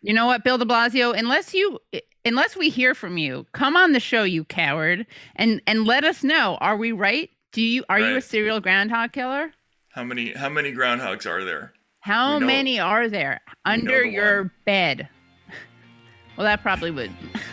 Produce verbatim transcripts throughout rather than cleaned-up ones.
You know what, Bill de Blasio? Unless you, unless we hear from you, come on the show, you coward, and and let us know. Are we right? Do you are you a Right. serial groundhog killer? How many how many groundhogs are there? We How know many are there we know under the one. your bed? Well, that probably would.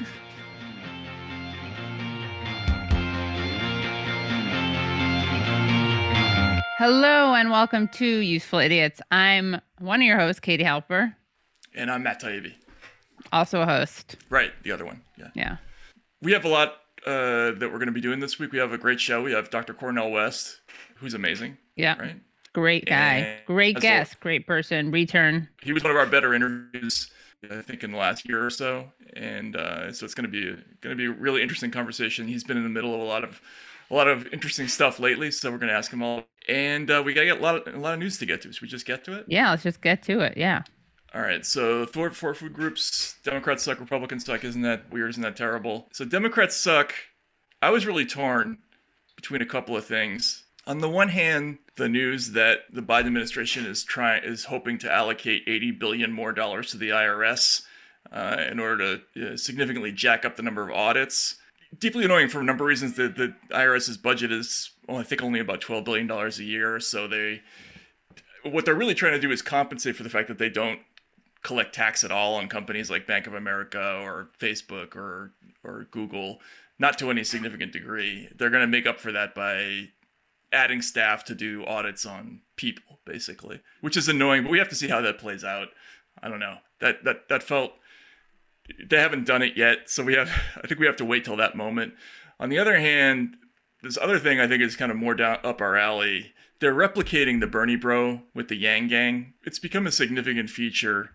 Hello and welcome to Useful Idiots. I'm one of your hosts, Katie Halper, And I'm Matt Taibbi. also a host. Right, the other one. Yeah. Yeah. We have a lot uh, that we're going to be doing this week. We have a great show. We have Doctor Cornel West, who's amazing. Yeah. Right. Great guy. And Great as guest. well- Great person. Return. He was one of our better interviews, I think, in the last year or so, and uh, so it's going to be going to be a really interesting conversation. He's been in the middle of a lot of a lot of interesting stuff lately, so we're going to ask him all. And uh, we got to get a lot of a lot of news to get to. Should we just get to it? Yeah, let's just get to it. Yeah. All right, so four, four food groups. Democrats suck, Republicans suck. Isn't that weird? Isn't that terrible? So Democrats suck. I was really torn between a couple of things. On the one hand, the news that the Biden administration is trying is hoping to allocate eighty billion dollars more dollars to the I R S uh, in order to uh, significantly jack up the number of audits. Deeply annoying for a number of reasons. The, the IRS's budget is, well, I think, only about twelve billion dollars a year. So they, what they're really trying to do is compensate for the fact that they don't collect tax at all on companies like Bank of America or Facebook or or Google, not to any significant degree. They're going to make up for that by adding staff to do audits on people, basically, which is annoying, but we have to see how that plays out. I don't know. That that that felt, they haven't done it yet, so we have I think we have to wait till that moment. On the other hand, this other thing I think is kind of more down up our alley. They're replicating the Bernie Bro with the Yang Gang. It's become a significant feature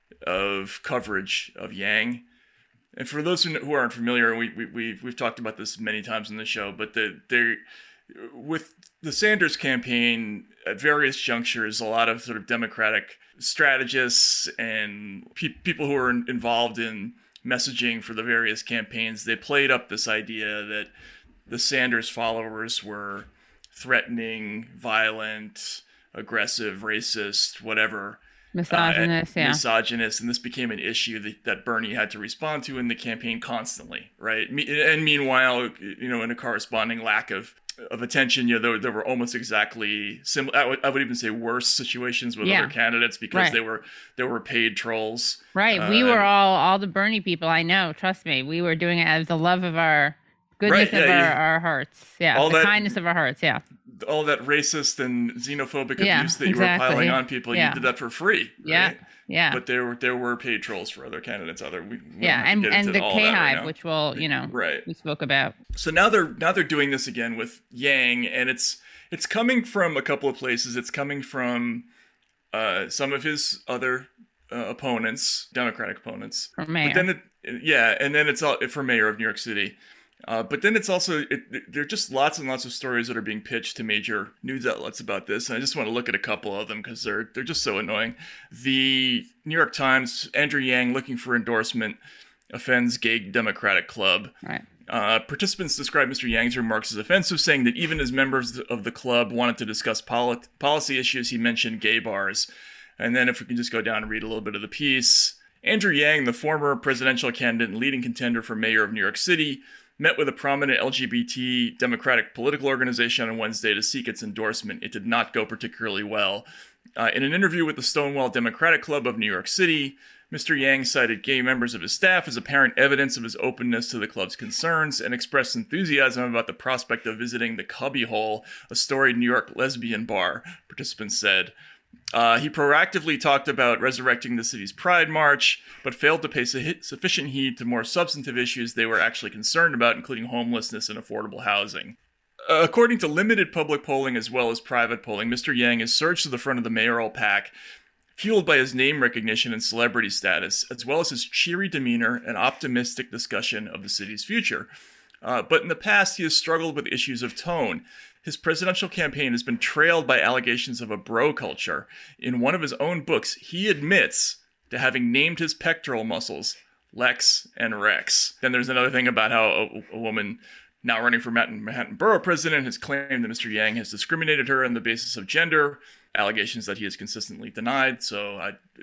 of coverage of Yang. And for those who aren't familiar, we, we, we've, we've talked about this many times in the show, but the, they're, with the Sanders campaign, at various junctures, a lot of sort of Democratic strategists and pe- people who are in, involved in messaging for the various campaigns, they played up this idea that the Sanders followers were threatening, violent, aggressive, racist, whatever. Misogynist, uh, yeah. Misogynist, and this became an issue that, that Bernie had to respond to in the campaign constantly, right? And meanwhile, you know, in a corresponding lack of of attention, you know, there, there were almost exactly similar. I would, I would even say worse situations with Yeah. other candidates because Right. they were they were paid trolls. Right. We Uh, were all all the Bernie people. I know. Trust me. We were doing it out of the love of our goodness Right, of yeah, our, you- our hearts. Yeah. all The that- kindness of our hearts. Yeah. All that racist and xenophobic Yeah, abuse that you exactly. were piling on people, Yeah. you did that for free. Yeah. Right? Yeah. But there were there were paid trolls for other candidates. Other we, we don't yeah. have to And get and into the all K that right Hive, now. which will, you know, Right. we spoke about. So now they're now they're doing this again with Yang, and it's it's coming from a couple of places. It's coming from uh, some of his other uh, opponents, Democratic opponents. For mayor. But then it, yeah, and then it's all for mayor of New York City. Uh, but then it's also it, there are just lots and lots of stories that are being pitched to major news outlets about this, and I just want to look at a couple of them because they're they're just so annoying. The New York Times, Andrew Yang looking for endorsement offends gay Democratic club. Right. Uh, participants described Mister Yang's remarks as offensive, saying that even as members of the club wanted to discuss polit- policy issues, he mentioned gay bars. And then if we can just go down and read a little bit of the piece. Andrew Yang, the former presidential candidate and leading contender for mayor of New York City, met with a prominent L G B T Democratic political organization on Wednesday to seek its endorsement. It did not go particularly well. Uh, in an interview with the Stonewall Democratic Club of New York City, Mister Yang cited gay members of his staff as apparent evidence of his openness to the club's concerns and expressed enthusiasm about the prospect of visiting the Cubbyhole, a storied New York lesbian bar, participants said. Uh, he proactively talked about resurrecting the city's Pride March, but failed to pay su- sufficient heed to more substantive issues they were actually concerned about, including homelessness and affordable housing. Uh, according to limited public polling as well as private polling, Mister Yang has surged to the front of the mayoral pack, fueled by his name recognition and celebrity status, as well as his cheery demeanor and optimistic discussion of the city's future. Uh, but in the past, he has struggled with issues of tone. His presidential campaign has been trailed by allegations of a bro culture. In one of his own books, he admits to having named his pectoral muscles Lex and Rex. Then there's another thing about how a, a woman now running for Manhattan, Manhattan Borough President has claimed that Mister Yang has discriminated her on the basis of gender, allegations that he has consistently denied. So I,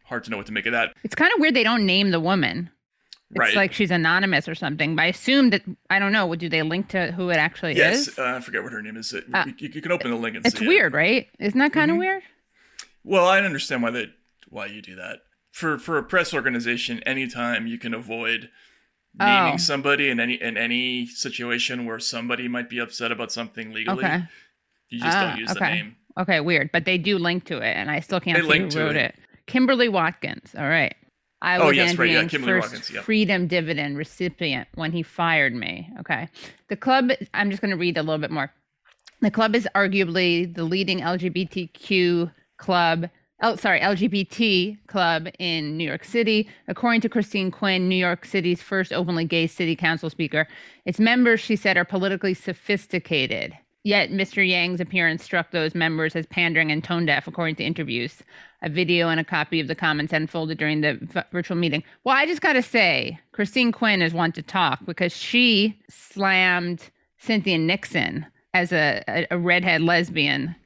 hard to know what to make of that. It's kind of weird they don't name the woman. It's right. like she's anonymous or something. But I assume that, I don't know, do they link to who it actually yes, is? Yes, uh, I forget what her name is. Uh, you, you can open the link and it's see weird, it. right? Isn't that kind of mm-hmm. weird? Well, I understand why they why you do that. For for a press organization, anytime you can avoid naming oh. somebody in any in any situation where somebody might be upset about something legally, okay. you just uh, don't use okay. the name. Okay, weird. But they do link to it, and I still can't they see who wrote it. it. Kimberly Watkins. All right. I oh, was yes, Andrew right, yeah, Yang's Kimberly first Watkins, yeah. Freedom Dividend recipient when he fired me. Okay. The club, I'm just going to read a little bit more. The club is arguably the leading L G B T Q club, oh, sorry, L G B T club in New York City. According to Christine Quinn, New York City's first openly gay city council speaker, its members, she said, are politically sophisticated. Yet Mister Yang's appearance struck those members as pandering and tone deaf, according to interviews. A video and a copy of the comments unfolded during the v- virtual meeting. Well, I just got to say, Christine Quinn is one to talk because she slammed Cynthia Nixon as a, a, a redhead lesbian,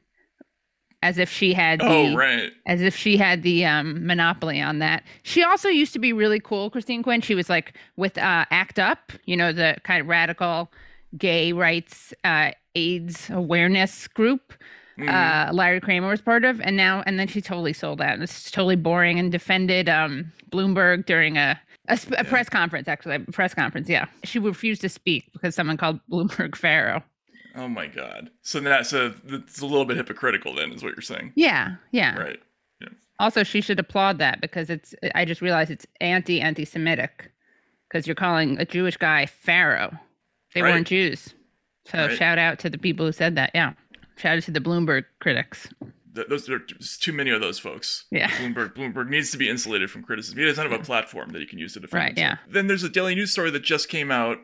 as if she had the, oh, right. as if she had the um, monopoly on that. She also used to be really cool, Christine Quinn. She was like with uh, ACT UP, you know, the kind of radical gay rights uh, AIDS awareness group. Mm-hmm. Uh, Larry Kramer was part of, and now and then she totally sold out. It's totally boring and defended um, Bloomberg during a a, sp- a yeah. press conference. Actually, a press conference. Yeah, she refused to speak because someone called Bloomberg Pharaoh. Oh my God! So that's a it's a little bit hypocritical, then, is what you're saying? Yeah, yeah. Right. Yeah. Also, she should applaud that because it's. I just realized it's anti anti-Semitic because you're calling a Jewish guy Pharaoh. They right. weren't Jews. So right. shout out to the people who said that. Yeah. Shout out to the Bloomberg critics. Th- those are too many of those folks. Yeah. Bloomberg Bloomberg needs to be insulated from criticism. He doesn't have a platform that he can use to defend right, himself. Yeah. Then there's a Daily News story that just came out.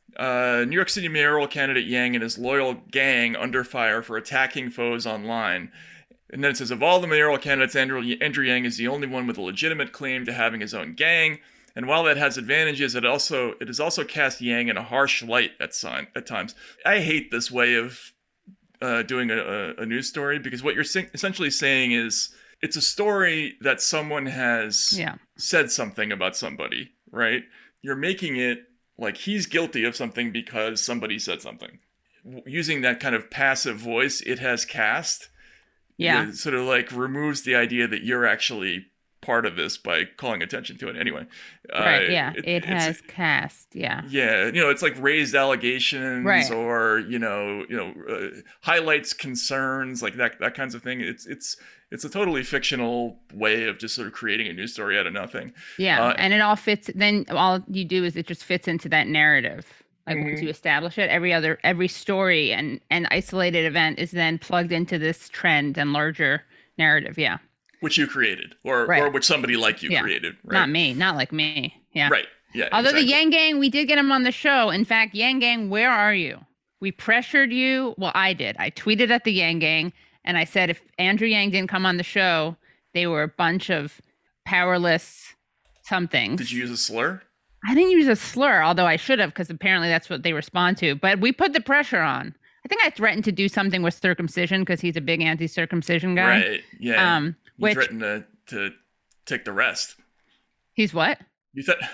Uh, New York City mayoral candidate Yang and his loyal gang under fire for attacking foes online. And then it says, of all the mayoral candidates, Andrew, Andrew Yang is the only one with a legitimate claim to having his own gang. And while that has advantages, it also it has also cast Yang in a harsh light at, sign, at times. I hate this way of uh, doing a, a news story because what you're si- essentially saying is it's a story that someone has yeah. said something about somebody, right? You're making it like he's guilty of something because somebody said something. Using that kind of passive voice it has cast, yeah, it sort of like removes the idea that you're actually part of this by calling attention to it anyway. Right, uh, yeah, it, it has cast, yeah. Yeah, you know, it's like raised allegations right. or, you know, you know, uh, highlights concerns, like that that kinds of thing. It's it's it's a totally fictional way of just sort of creating a news story out of nothing. Yeah, uh, and it all fits, then all you do is it just fits into that narrative. Like mm-hmm. once you establish it, every other, every story and, and isolated event is then plugged into this trend and larger narrative, yeah. Which you created, or right. or which somebody like you yeah. created, right? Not me, not like me. Yeah. Right. Yeah. Although exactly. the Yang Gang, we did get him on the show. In fact, Yang Gang, where are you? We pressured you. Well, I did. I tweeted at the Yang Gang and I said if Andrew Yang didn't come on the show, they were a bunch of powerless something. Did you use a slur? I didn't use a slur, although I should have, because apparently that's what they respond to. But we put the pressure on. I think I threatened to do something with circumcision because he's a big anti-circumcision guy. Right. Yeah. Um, you which threatened to, to take the rest. He's what? You thought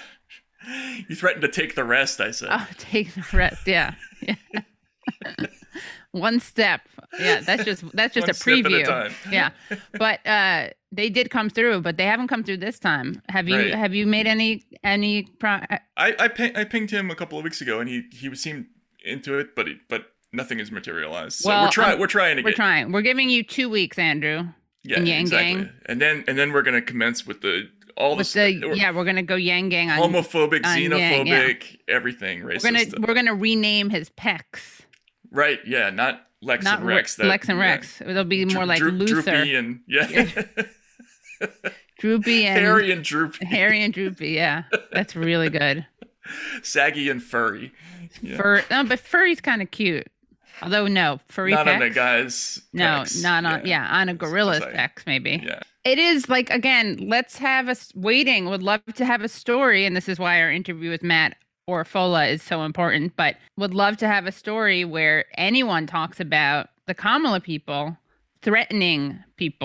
you threatened to take the rest. I said. Oh, take the rest. Yeah. yeah. One step. Yeah, that's just that's just One a preview. Step at a time. Yeah, but uh, they did come through, but they haven't come through this time. Have you right. have you made any any? Pro- I I, ping, I pinged him a couple of weeks ago, and he he seemed into it, but he, but nothing has materialized. So well, we're trying um, we're trying again. We're trying. We're giving you two weeks, Andrew. Yeah, in Yang exactly. Gang. And then and then we're gonna commence with the all with the, the yeah we're gonna go Yang Gang on homophobic, on xenophobic, Yang, yeah. everything racist. We're gonna stuff. we're gonna rename his pecs. Right. Yeah. Not Lex Not and Rex. That, Lex and yeah. Rex. It'll be more Dro- like Dro- Luther. Droopy and yeah. Droopy and Hairy and droopy. Hairy and droopy. Yeah, that's really good. Saggy and furry. Yeah. Fur. No, but furry's kind of cute. Although no, furry. Not pecs. on a guy's. No, pecs. not on. Yeah, yeah on a gorilla's Sorry. pecs maybe. Yeah. It is like again. Let's have us waiting. Would love to have a story, and this is why our interview with Matt Orfola is so important. But would love to have a story where anyone talks about the Kamala people threatening people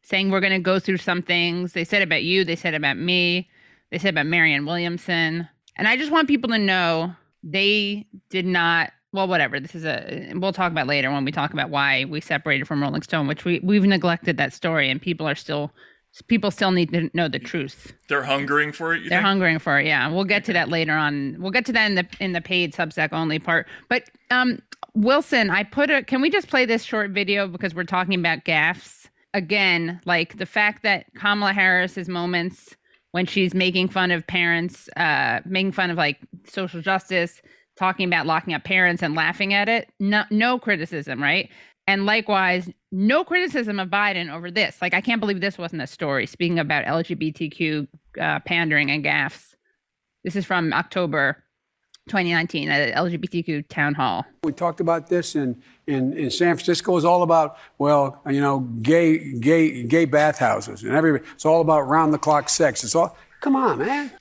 saying we're going to go through some things. They said about you. They said about me. They said about Marianne Williamson. And I just want people to know they did not. Well, whatever. This is a. We'll talk about later when we talk about why we separated from Rolling Stone, which we we've neglected that story, and people are still. People still need to know the truth. They're hungering for it. You They're think? hungering for it. Yeah, we'll get to that later on. We'll get to that in the in the paid Substack only part. But um, Wilson, I put a. Can we just play this short video because we're talking about gaffes again? Like the fact that Kamala Harris's moments when she's making fun of parents, uh, making fun of like social justice, talking about locking up parents and laughing at it. No, no criticism, right? And likewise, no criticism of Biden over this. Like, I can't believe this wasn't a story. Speaking about L G B T Q uh, pandering and gaffes. This is from October twenty nineteen at an L G B T Q town hall. We talked about this in, in, in San Francisco. It's all about, well, you know, gay gay gay bathhouses and every. It's all about round the clock sex. It's all. Come on, man.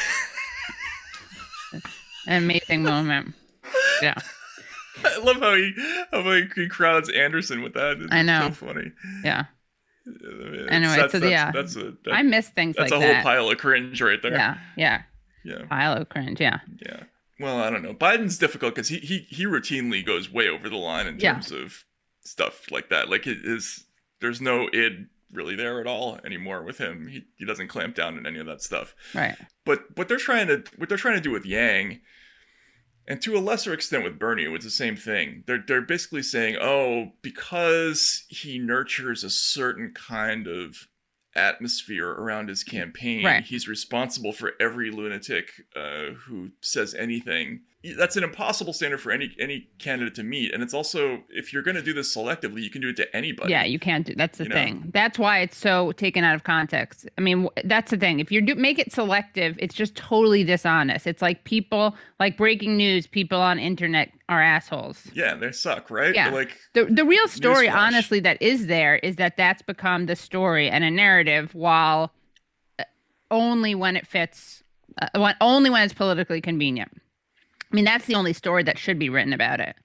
An amazing moment. Yeah. I love how he how he crowds Anderson with that. It's I know. So funny. Yeah. It's, Anyway, that's, so that's, yeah, that's a, that, I miss things that's like a whole that. pile of cringe right there. Yeah, yeah, Yeah. pile of cringe. Yeah, Yeah. Well, I don't know. Biden's difficult because he, he he routinely goes way over the line in Yeah. terms of stuff like that. Like it is, there's no id really there at all anymore with him. He he doesn't clamp down on any of that stuff. right. But what they're trying to what they're trying to do with Yang, and to a lesser extent with Bernie, it was the same thing. They're they're basically saying, oh, because he nurtures a certain kind of atmosphere around his campaign, Right. he's responsible for every lunatic uh, who says anything. That's an impossible standard for any any candidate to meet. And it's also, if you're going to do this selectively, you can do it to anybody. Yeah, you can't do. That's the You know? thing. That's why it's so taken out of context. I mean, w- that's the thing. If you do make it selective, it's just totally dishonest. It's like people, like breaking news. People on internet are assholes. Yeah, they suck, right? Yeah. But like, The the real story, Newsflash. honestly, that is there is that that's become the story and a narrative, while uh, only when it fits, uh, when, only when it's politically convenient. I mean, that's the only story that should be written about it.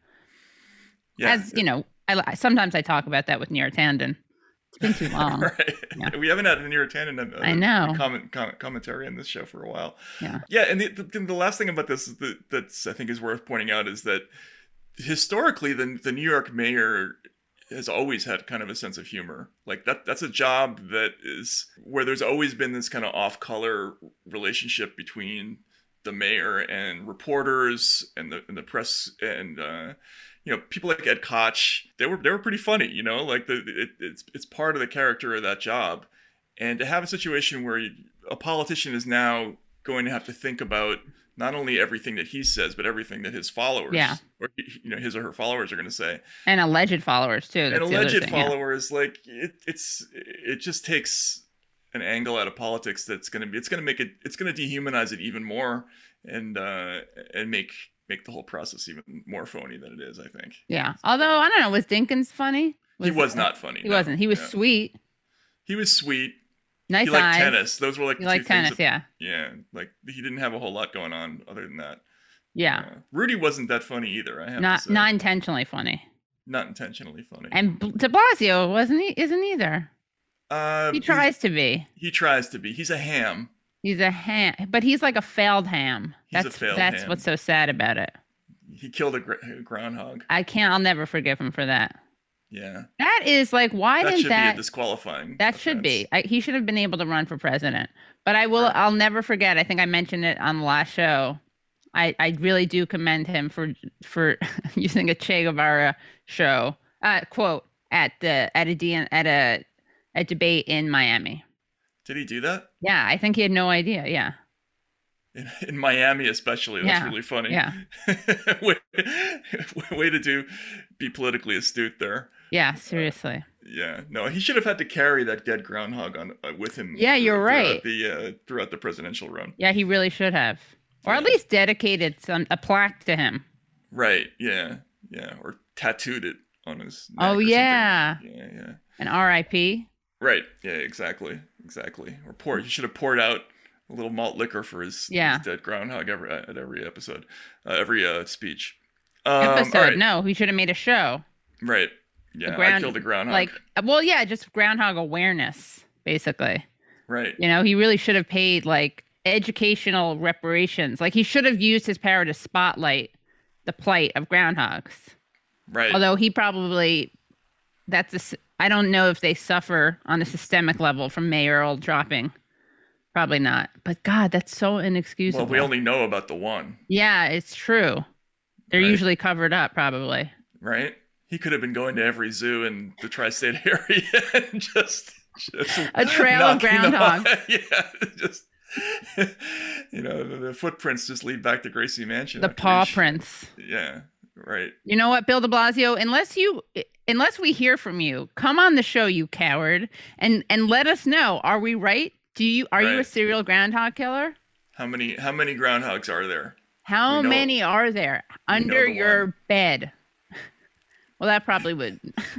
yeah. As you know, I, I sometimes I talk about that with Neera Tanden. It's been too long. Right. Yeah. We haven't had a Neera Tanden uh, I know. comment, comment commentary on this show for a while. Yeah. Yeah, and the, the, the last thing about this that that's I think is worth pointing out is that historically the the New York mayor has always had kind of a sense of humor. Like that that's a job that is where there's always been this kind of off-color relationship between the mayor and reporters and the and the press and uh you know, people like Ed Koch, they were they were pretty funny, you know, like the it, it's it's part of the character of that job. And to have a situation where you, a politician is now going to have to think about not only everything that he says, but everything that his followers, Yeah. or you know, his or her followers are going to say, And alleged followers too. and That's the other alleged thing, yeah. followers, like it, it's it just takes an angle out of politics that's going to be it's going to make it it's going to dehumanize it even more and uh and make make the whole process even more phony than it is, I think. Yeah. Although I don't know, was Dinkins funny? He was not funny. He no. wasn't. He was Yeah. sweet. He was sweet. Nice He liked eyes. tennis. Those were like He the two liked things tennis. that- Yeah. Yeah, like he didn't have a whole lot going on other than that. Yeah. Uh, Rudy wasn't that funny either. I have Not to say. not intentionally funny. Not intentionally funny. And B- De Blasio wasn't he? Isn't either. uh, He tries to be. He tries to be. He's a ham. He's a ham, but he's like a failed ham. He's a That's failed that's ham. what's so sad about it. He killed a, gr- a groundhog. I can't. I'll never forgive him for that. Yeah. That is like, why That didn't should that? be a disqualifying. That should offense. be. I, he should have been able to run for president. But I will. Right. I'll never forget. I think I mentioned it on the last show. I, I really do commend him for for using a Che Guevara show uh, quote at the at a D at a a debate in Miami. Did he do that? Yeah, I think he had no idea. Yeah, In, in Miami, especially. That's Yeah. really funny. Yeah. way, way to do be politically astute there. yeah, seriously. Yeah, no, he should have had to carry that dead groundhog on uh, with him. Yeah, you're throughout right. The uh, throughout the presidential run. Yeah, he really should have, or at Yeah. least dedicated some a plaque to him. Right. Yeah. Yeah. Or tattooed it on his. Neck Oh or something. yeah, Yeah. Yeah. an R I P Right. Yeah. Exactly. Exactly. Or pour. He should have poured out a little malt liquor for his, Yeah. his dead groundhog every at every episode, uh, every uh, speech. Um, all episode. right. No, he should have made a show. Right. Yeah, ground, I killed a groundhog. Like, well, yeah, just groundhog awareness, basically. Right. You know, he really should have paid like educational reparations. Like he should have used his power to spotlight the plight of groundhogs. Right. Although he probably, that's a s I don't know if they suffer on a systemic level from mayoral dropping. Probably not. But God, that's so inexcusable. Well, we only know about the one. Yeah, it's true. They're Right. usually covered up, probably. Right? He could have been going to every zoo in the tri-state area and just, just A trail of knocking them groundhogs. off. Yeah, just you know, the, the footprints just lead back to Gracie Mansion. The after paw they sh- prints. Yeah, right. You know what, Bill de Blasio? Unless you, unless we hear from you, come on the show, you coward, and and let us know. Are we right? Do you are you a Right. serial groundhog killer? How many how many groundhogs are there? How We know- many are there we know under the your one. bed? Well, that probably would.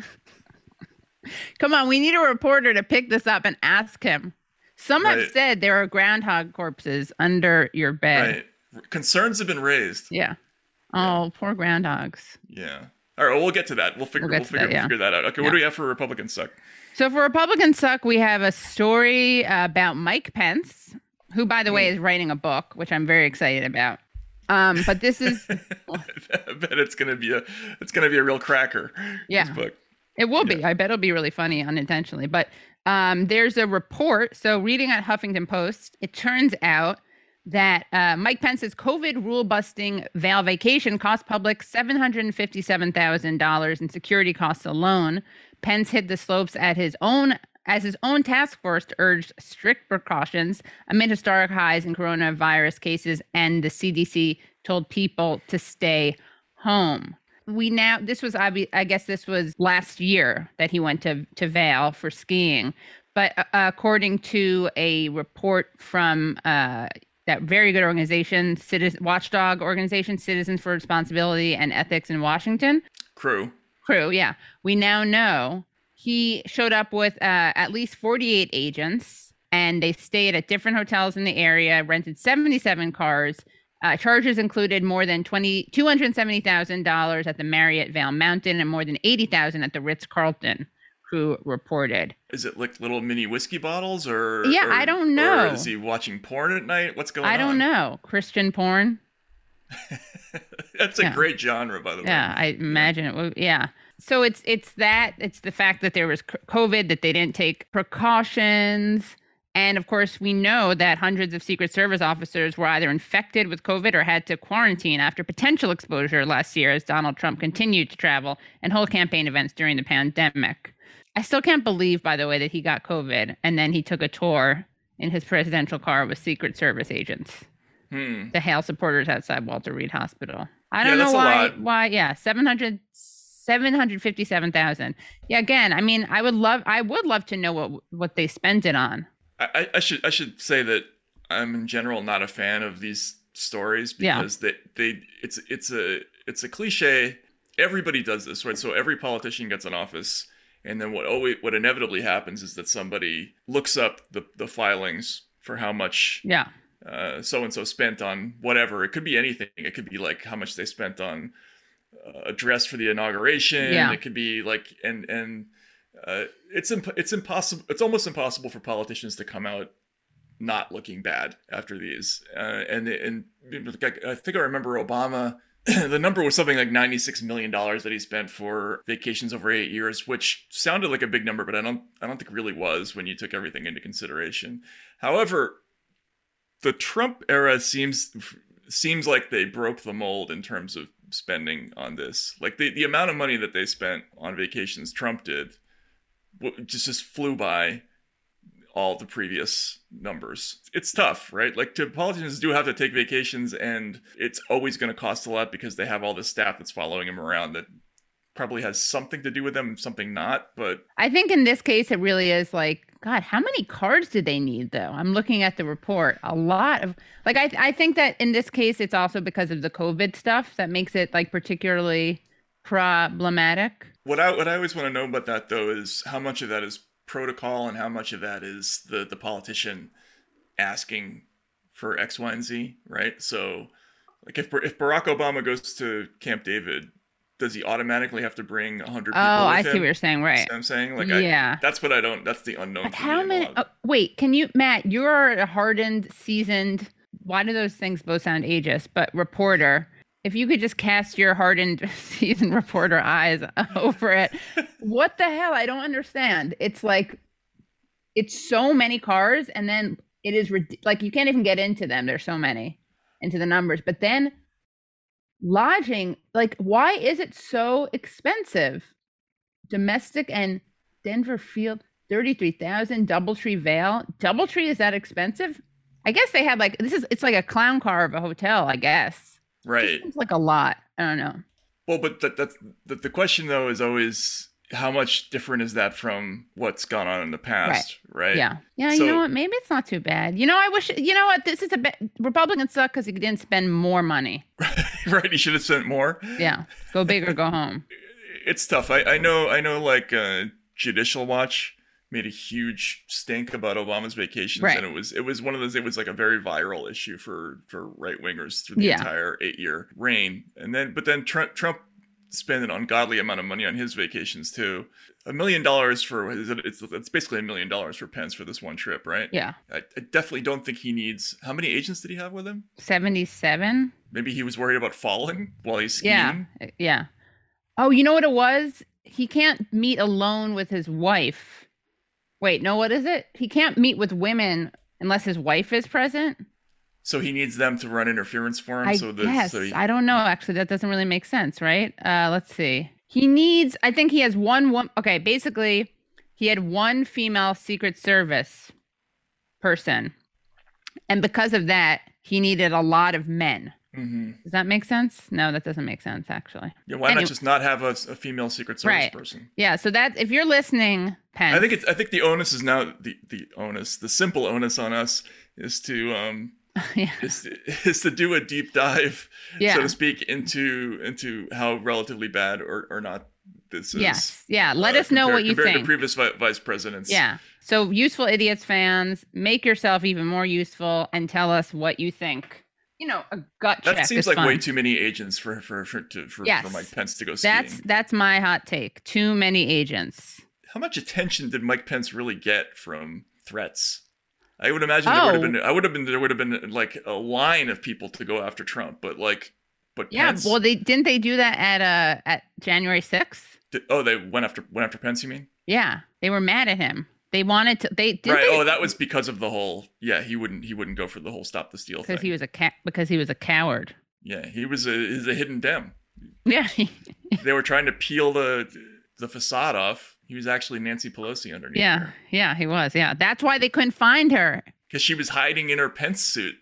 Come on, we need a reporter to pick this up and ask him. Some have Right. said there are groundhog corpses under your bed. Right. Concerns have been raised. Yeah. Oh, poor groundhogs. Yeah. All right, well, we'll get to that. We'll figure We'll we'll, get to figure, that, yeah. figure that out. Okay, Yeah. what do we have for Republicans suck? So for Republican Suck, we have a story about Mike Pence, who, by the way, is writing a book, which I'm very excited about. Um, but this is, I bet it's gonna be a it's gonna be a real cracker. Yeah. This book. it will be. I bet it'll be really funny unintentionally. But um, there's a report. So reading at Huffington Post, it turns out that uh, Mike Pence's COVID rule busting Vail vacation cost public seven hundred fifty-seven thousand dollars in security costs alone. Pence hit the slopes at his own as his own task force urged strict precautions amid historic highs in coronavirus cases, and the C D C told people to stay home. We now this was obvi- I guess this was last year that he went to to Vail for skiing, but uh, according to a report from uh, that very good organization, Citizen Watchdog organization, Citizens for Responsibility and Ethics in Washington. Crew. Crew, yeah. We now know he showed up with uh, at least forty-eight agents, and they stayed at different hotels in the area, rented seventy-seven cars. Uh, charges included more than two hundred seventy thousand dollars at the Marriott Vail Mountain and more than eighty thousand dollars at the Ritz-Carlton, Crew reported. Is it like little mini whiskey bottles or Yeah, or- I don't know. Or is he watching porn at night? What's going on? I don't know. Christian porn? That's a Yeah. great genre, by the way. Yeah, I imagine it would. Yeah. So it's it's that it's the fact that there was c- COVID, that they didn't take precautions, and of course we know that hundreds of Secret Service officers were either infected with COVID or had to quarantine after potential exposure last year as Donald Trump continued to travel and hold campaign events during the pandemic. I still can't believe, by the way, that he got COVID and then he took a tour in his presidential car with Secret Service agents Hmm. to hail supporters outside Walter Reed Hospital. I Yeah, don't know that's a why. lot. Why? Yeah, seven hundred, seven hundred fifty-seven thousand. Yeah, again, I mean, I would love, I would love to know what what they spent it on. I, I- I should I should say that I'm in general not a fan of these stories Yeah. because they they it's it's a it's a cliche. Everybody does this, right? So every politician gets in office, and then what always what inevitably happens is that somebody looks up the the filings for how much Yeah, uh, so and so spent on whatever. It could be anything. It could be like how much they spent on uh, a dress for the inauguration. Yeah. It could be like and and uh, it's imp- it's impossible. It's almost impossible for politicians to come out not looking bad after these. Uh, and and like, I think I remember Obama. The number was something like ninety-six million dollars that he spent for vacations over eight years, which sounded like a big number, but I don't I don't think it really was when you took everything into consideration. However, the Trump era seems seems like they broke the mold in terms of spending on this. Like the, the amount of money that they spent on vacations Trump did w- just just flew by all the previous numbers. It's tough, right? Like to, politicians do have to take vacations, and it's always going to cost a lot because they have all this staff that's following them around that probably has something to do with them, something not. But I think in this case it really is like, God, how many cards did they need though? I'm looking at the report. A lot of like I I think that in this case it's also because of the COVID stuff that makes it like particularly problematic. what I what I always want to know about that though is how much of that is protocol and how much of that is the the politician asking for X, Y, and Z, right? So like if if Barack Obama goes to Camp David, does he automatically have to bring one hundred Oh, people with I him? see what you're saying. Right. You see what I'm saying? Like, Yeah. I, that's what I don't, that's the unknown But for how me in a many? lot of- Oh, wait, can you, Matt? You're a hardened, seasoned. Why do those things both sound ageist? But reporter. If you could just cast your hardened, seasoned reporter eyes over it, what the hell? I don't understand. It's like, it's so many cars, and then it is rid- like you can't even get into them. There's so many into the numbers, but then lodging, like, why is it so expensive? Domestic and Denver Field, thirty-three thousand. Doubletree Vale. Doubletree, is that expensive? I guess they had like, this is, it's like a clown car of a hotel, I guess. Right. It's like a lot. I don't know. Well, but that, that's the, the question though is always how much different is that from what's gone on in the past, right? Yeah. Yeah. So- You know what? Maybe it's not too bad. You know, I wish, you know what? This is a bit, Republicans suck because he didn't spend more money. Right. He should have spent more. Yeah. Go big or go home. It's tough. I, I know, I know like uh, Judicial Watch made a huge stink about Obama's vacations, Right. and it was it was one of those. It was like a very viral issue for for right wingers through the Yeah. entire eight year reign. And then, but then Trump, Trump spent an ungodly amount of money on his vacations too. A million dollars for is it, it's it's basically a million dollars for Pence for this one trip, right? Yeah. I, I definitely don't think he needs. How many agents did he have with him? seventy-seven. Maybe he was worried about falling while he's skiing. Yeah. Yeah. Oh, you know what it was? He can't meet alone with his wife. Wait, no, what is it? He can't meet with women unless his wife is present. So he needs them to run interference for him. I so that, guess. so he, I don't know. Actually, that doesn't really make sense, right? Uh, let's see. He needs, I think he has one, one. Okay, basically, he had one female Secret Service person. And because of that, he needed a lot of men. Mhm. Does that make sense? No, that doesn't make sense, actually. Yeah, why Anyway. not just not have a, a female Secret Service Right. person? Yeah, so that's, if you're listening, Pence. I think it's. I think the onus is now the the onus. The simple onus on us is to um yeah. is is to do a deep dive, Yeah. so to speak, into into how relatively bad or, or not this is. Yes. Yeah. Let uh, us know compared- what you compared think. to previous vi- vice presidents. Yeah. So, Useful Idiots fans, make yourself even more useful and tell us what you think. You know, a gut check That seems is like fun. way too many agents for for for to, for, Yes. for Mike Pence to go skiing. That's that's my hot take. Too many agents. How much attention did Mike Pence really get from threats? I would imagine there would have Oh. been. I would have been. There would have been like a line of people to go after Trump, but like, but Yeah. Pence. Well, they didn't they do that at uh at January sixth? did- oh, they went after went after Pence. You mean? Yeah. They were mad at him. They wanted to. They did right. they, Oh, that was because of the whole. Yeah, he wouldn't. He wouldn't go for the whole stop the steal thing. because he was a cat because he was a coward. yeah, he was a. He's a hidden Dem. Yeah. They were trying to peel the the facade off. He was actually Nancy Pelosi underneath. yeah. Yeah. He was. Yeah. That's why they couldn't find her. Because she was hiding in her Pence suit.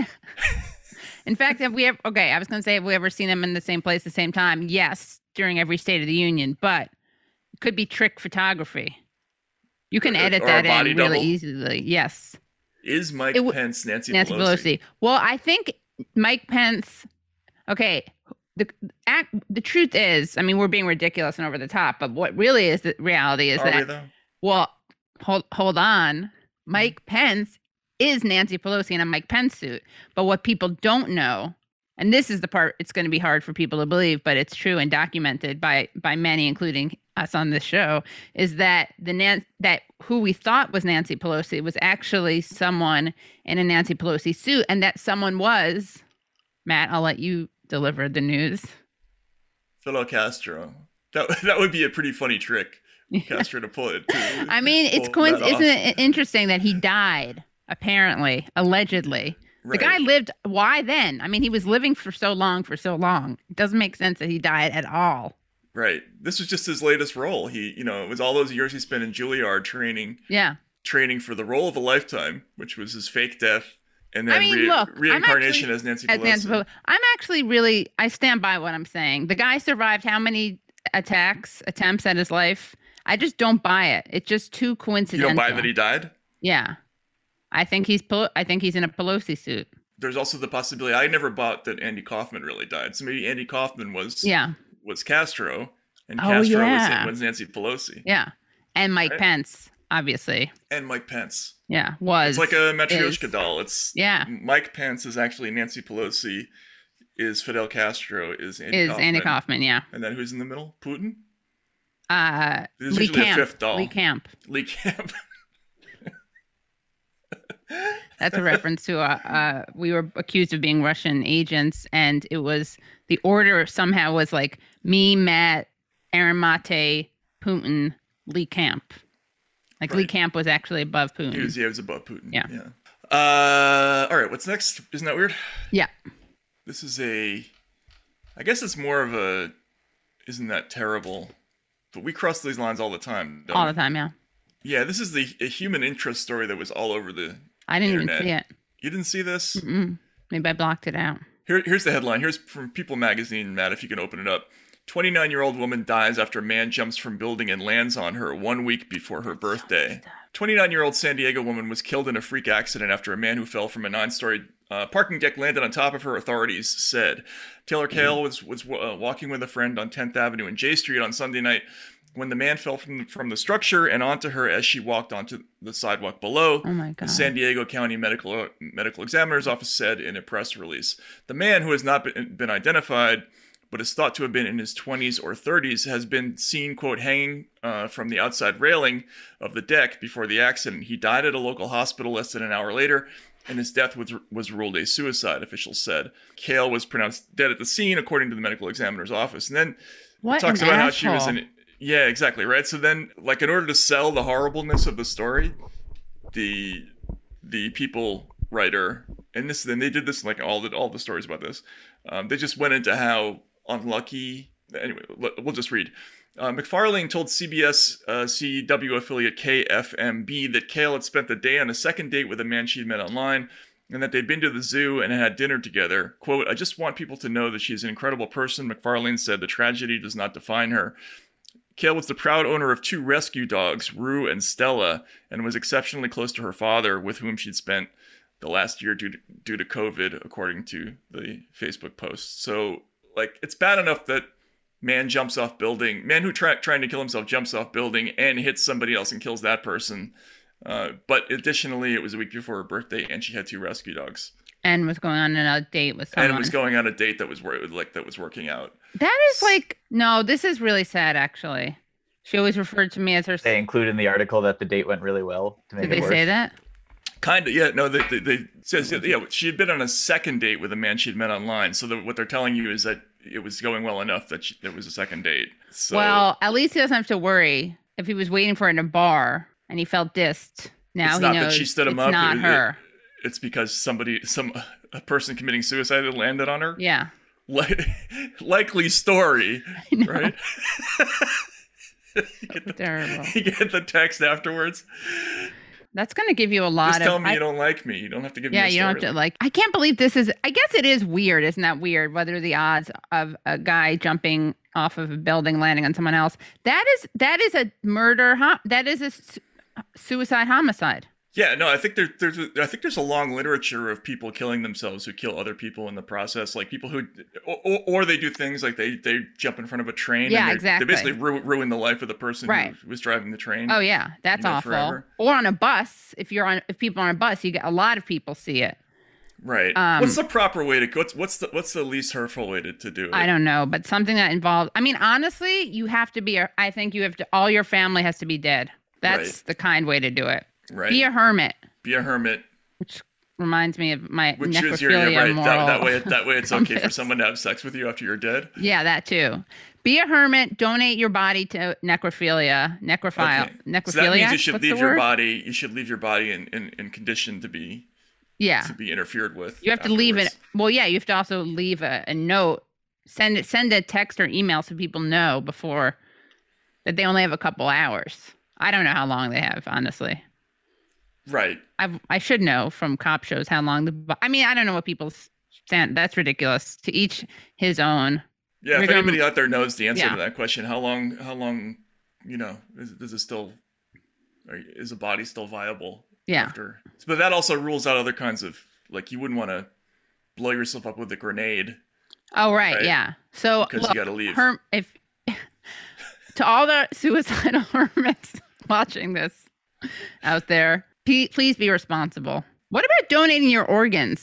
In fact, have we ever, okay, I was going to say, have we ever seen them in the same place at the same time? Yes, during every State of the Union, but it could be trick photography. You can Or- edit or a that body in really double. easily. Yes. Is Mike It w- Pence Nancy, Nancy Pelosi. Well, I think Mike Pence, okay, the act, the truth is, I mean, we're being ridiculous and over the top, but what really is the reality is Are we that, though? well, hold, hold on. Mike Pence is Nancy Pelosi in a Mike Pence suit. But what people don't know, and this is the part it's going to be hard for people to believe, but it's true and documented by by many, including us on this show, is that the Nan- that who we thought was Nancy Pelosi was actually someone in a Nancy Pelosi suit, and that someone was Matt. I'll let you deliver the news. Fidel Castro. That that would be a pretty funny trick, Castro, to pull it. To I mean, it's pull that coinc- off. isn't it interesting that he died apparently, allegedly. The Right. guy lived. Why then? I mean, he was living for so long, for so long. It doesn't make sense that he died at all. Right. This was just his latest role. He, you know, it was all those years he spent in Juilliard training, Yeah. training for the role of a lifetime, which was his fake death, and then I mean, re- look, I'm reincarnation actually- as Nancy As Pelosi. Nancy Pelosi. I'm actually really. I stand by what I'm saying. The guy survived how many attacks, attempts at his life? I just don't buy it. It's just too You coincidental. don't buy that he died? Yeah. I think he's. Pel- I think he's in a Pelosi suit. There's also the possibility. I never bought that Andy Kaufman really died. So maybe Andy Kaufman was Yeah. was Castro, and Oh, Castro yeah. was, was Nancy Pelosi, Yeah. And Mike Right. Pence, obviously. and Mike Pence. Yeah. Was. It's like a Matryoshka is. doll. It's Yeah. Mike Pence is actually Nancy Pelosi is Fidel Castro, is Andy is Kaufman. Andy Kaufman, yeah. And then who's in the middle? Putin? Uh, There's Lee usually Camp. a fifth doll. Lee Camp. Lee Camp. That's a reference to uh, uh, we were accused of being Russian agents, and it was the order somehow was like me, Matt, Aaron Mate, Putin, Lee Camp. Like Lee Right. Camp was actually above Putin. He was, yeah, he was above Putin. Yeah. yeah. Uh, all right, what's next? Isn't that weird? Yeah. This is a, I guess it's more of a, isn't that terrible? But we cross these lines all the time. Don't All we? the time, yeah. Yeah, this is the a human interest story that was all over the I didn't internet. even see it. You didn't see this? Mm-mm. Maybe I blocked it out. Here, here's the headline. Here's from People Magazine, Matt, if you can open it up. twenty-nine-year-old woman dies after a man jumps from building and lands on her one week before her birthday. twenty-nine-year-old San Diego woman was killed in a freak accident after a man who fell from a nine-story uh, parking deck landed on top of her, authorities said. Taylor Kale was, was uh, walking with a friend on tenth Avenue and J Street on Sunday night when the man fell from the, from the structure and onto her as she walked onto the sidewalk below. Oh my The God. San Diego County Medical Medical Examiner's Office said in a press release. The man, who has not been, been identified but is thought to have been in his twenties or thirties, has been seen, quote, hanging uh, from the outside railing of the deck before the accident. He died at a local hospital less than an hour later, and his death was, was ruled a suicide, officials said. Kale was pronounced dead at the scene, according to the medical examiner's office. And then What it talks an about how asshole. she was in... Yeah, exactly, right? So then, like, in order to sell the horribleness of the story, the the People writer, and this, then they did this, like, all the, all the stories about this, um, they just went into how unlucky... Anyway, we'll just read. Uh, McFarlane told C B S uh, C W affiliate K F M B that Kale had spent the day on a second date with a man she'd met online, and that they'd been to the zoo and had dinner together. Quote, "I just want people to know that she's an incredible person," McFarlane said. "The tragedy does not define her." Kale was the proud owner of two rescue dogs, Rue and Stella, and was exceptionally close to her father, with whom she'd spent the last year due to, due to COVID, according to the Facebook post. So, like, it's bad enough that man jumps off building, man who try, trying to kill himself jumps off building and hits somebody else and kills that person. Uh, but additionally, it was a week before her birthday, and she had two rescue dogs. And was going on a date with someone. And was going on a date that was wor- like that was working out. That is like, no, this is really sad, actually. She always referred to me as her... They include in the article that the date went really well to make Did it they worse. say that? Kind of, yeah. No, they they, they says yeah. She had been on a second date with a man she'd met online. So the, what they're telling you is that it was going well enough that she, it was a second date. So, Well, at least he doesn't have to worry if he was waiting for her in a bar and he felt dissed. Now it's he not knows that she stood him it's up. not it- her. It, it's because somebody, some a person committing suicide had landed on her. Yeah. Li- likely story, know. right? you, get the, Terrible. you get the text afterwards. That's going to give you a lot Just of... tell me I- you don't like me. You don't have to give yeah, me a you don't have story. to, like... I can't believe this is... I guess it is weird. Isn't that weird? Whether the odds of a guy jumping off of a building, landing on someone else. That is that is a murder... Hom- that is a su- suicide homicide. Yeah, no, I think there, there's a, I think there's a long literature of people killing themselves who kill other people in the process, like people who, or, or they do things like they, they jump in front of a train. Yeah, and they- exactly. They basically ru- ruin the life of the person Right. who was driving the train. Oh, yeah. That's You know, awful. forever. Or on a bus. If you're on... If people are on a bus, you get... A lot of people see it. Right. Um, what's the proper way to? What's what's the what's the least hurtful way to, to do it? I don't know, but something that involves... I mean, honestly, you have to be... A, I think you have to... All your family has to be dead. That's Right. the kind way to do it. Right. Be a hermit, Be a hermit. which reminds me of my Which necrophilia is your yeah, right. moral. That, that way, that way, it's okay for compass. someone to have sex with you after you're dead. Yeah, that too. Be a hermit. Donate your body to necrophilia. Necrophile. Okay. Necrophilia. So that means you should What's leave the your word? body. You should leave your body in, in, in condition to be Yeah. to be interfered with. You have to leave it. afterwards. Well, yeah, you have to also leave a, a note. Send it. Send a text or email so people know before that they only have a couple hours. I don't know how long they have, honestly. Right. I I should know from cop shows how long the. bo- I mean, I don't know what people stand. That's ridiculous. To each his own. Yeah, if We're gonna- anybody out there knows the answer Yeah. to that question, how long, how long, you know, is, does it still, or is a body still viable? Yeah. After, but that also rules out other kinds of, like, you wouldn't want to blow yourself up with a grenade. Oh right, Right. yeah. So Because you look, gotta leave. Herm, if to all the suicidal hermits watching this out there, pe- please be responsible. What about donating your organs?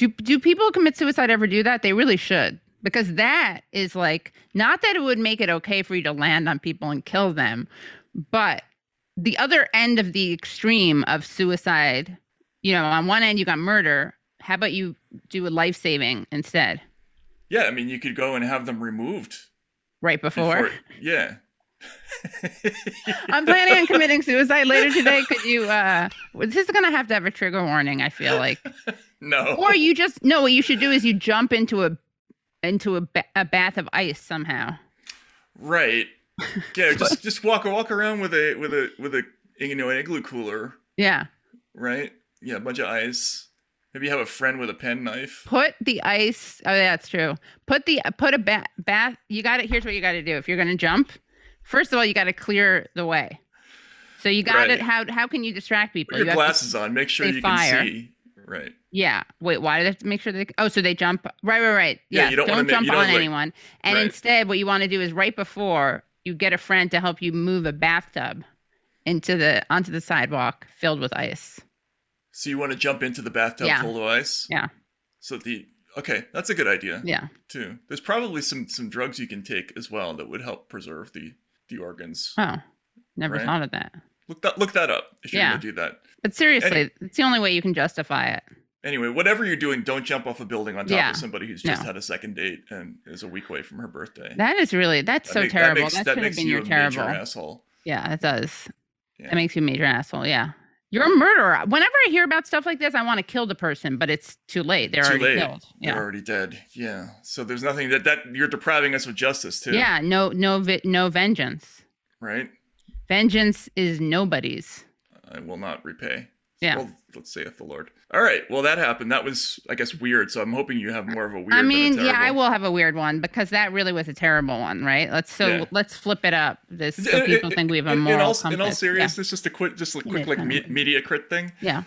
Do do people commit suicide ever do that? They really should. Because that is like, not that it would make it okay for you to land on people and kill them, but the other end of the extreme of suicide, you know, on one end you got murder. How about you do a life saving instead? Yeah, I mean, you could go and have them removed. Right before? before yeah. I'm planning on committing suicide later today. Could you, uh, this is going to have to have a trigger warning, I feel like. No. Or you just, no, what you should do is you jump into a into a, ba- a bath of ice somehow. Right. Yeah, just just walk walk around with a with a with a you know an igloo cooler. Yeah. Right? Yeah, a bunch of ice. Maybe have a friend with a pen knife. Put the ice, oh yeah, that's true. Put the put a ba- bath, you got it, here's what you got to do. If you're going to jump, first of all, you got to clear the way. So you got Right. it, how how can you distract people? Put You your have to- glasses on. Make sure they you fire. can see. Right. Yeah. Wait, why do they have to make sure they? Oh, so they jump. Right, right, right. Yeah, Yeah. you don't wanna don't make- jump you don't, on like- anyone. And right. instead, what you want to do is right before you get a friend to help you move a bathtub into the onto the sidewalk filled with ice. So you want to jump into the bathtub Yeah. full of ice? Yeah. So the okay, that's a good idea. Yeah. Too. There's probably some some drugs you can take as well that would help preserve the the organs. Oh, never Right. thought of that. Look that look that up if you're Yeah. gonna do that. But seriously, Any- it's the only way you can justify it. Anyway, whatever you're doing, don't jump off a building on top Yeah. of somebody who's just No. had a second date and is a week away from her birthday. That is really that's That so make- terrible. That, makes, should have makes been you your a terrible. major asshole. Yeah, it does. Yeah. That makes you a major asshole. Yeah. You're a murderer. Whenever I hear about stuff like this, I want to kill the person, but it's too late. They're Too already late. killed. They're Yeah. already dead. Yeah. So there's nothing that that you're depriving us of justice too. Yeah. No, no, vi- no vengeance. Right. Vengeance is nobody's. I will not repay. Yeah. Well, let's saith the Lord. All right. Well, that happened. That was, I guess, weird. So I'm hoping you have more of a weird. I than a mean, yeah, I terrible. will have a weird one because that really was a terrible one, right? Let's so Yeah. let's flip it up. This so In- people in- think we have a in- moral in all, compass. in all seriousness, just a quick, just a quick is like kind me, of- media crit thing. Yeah.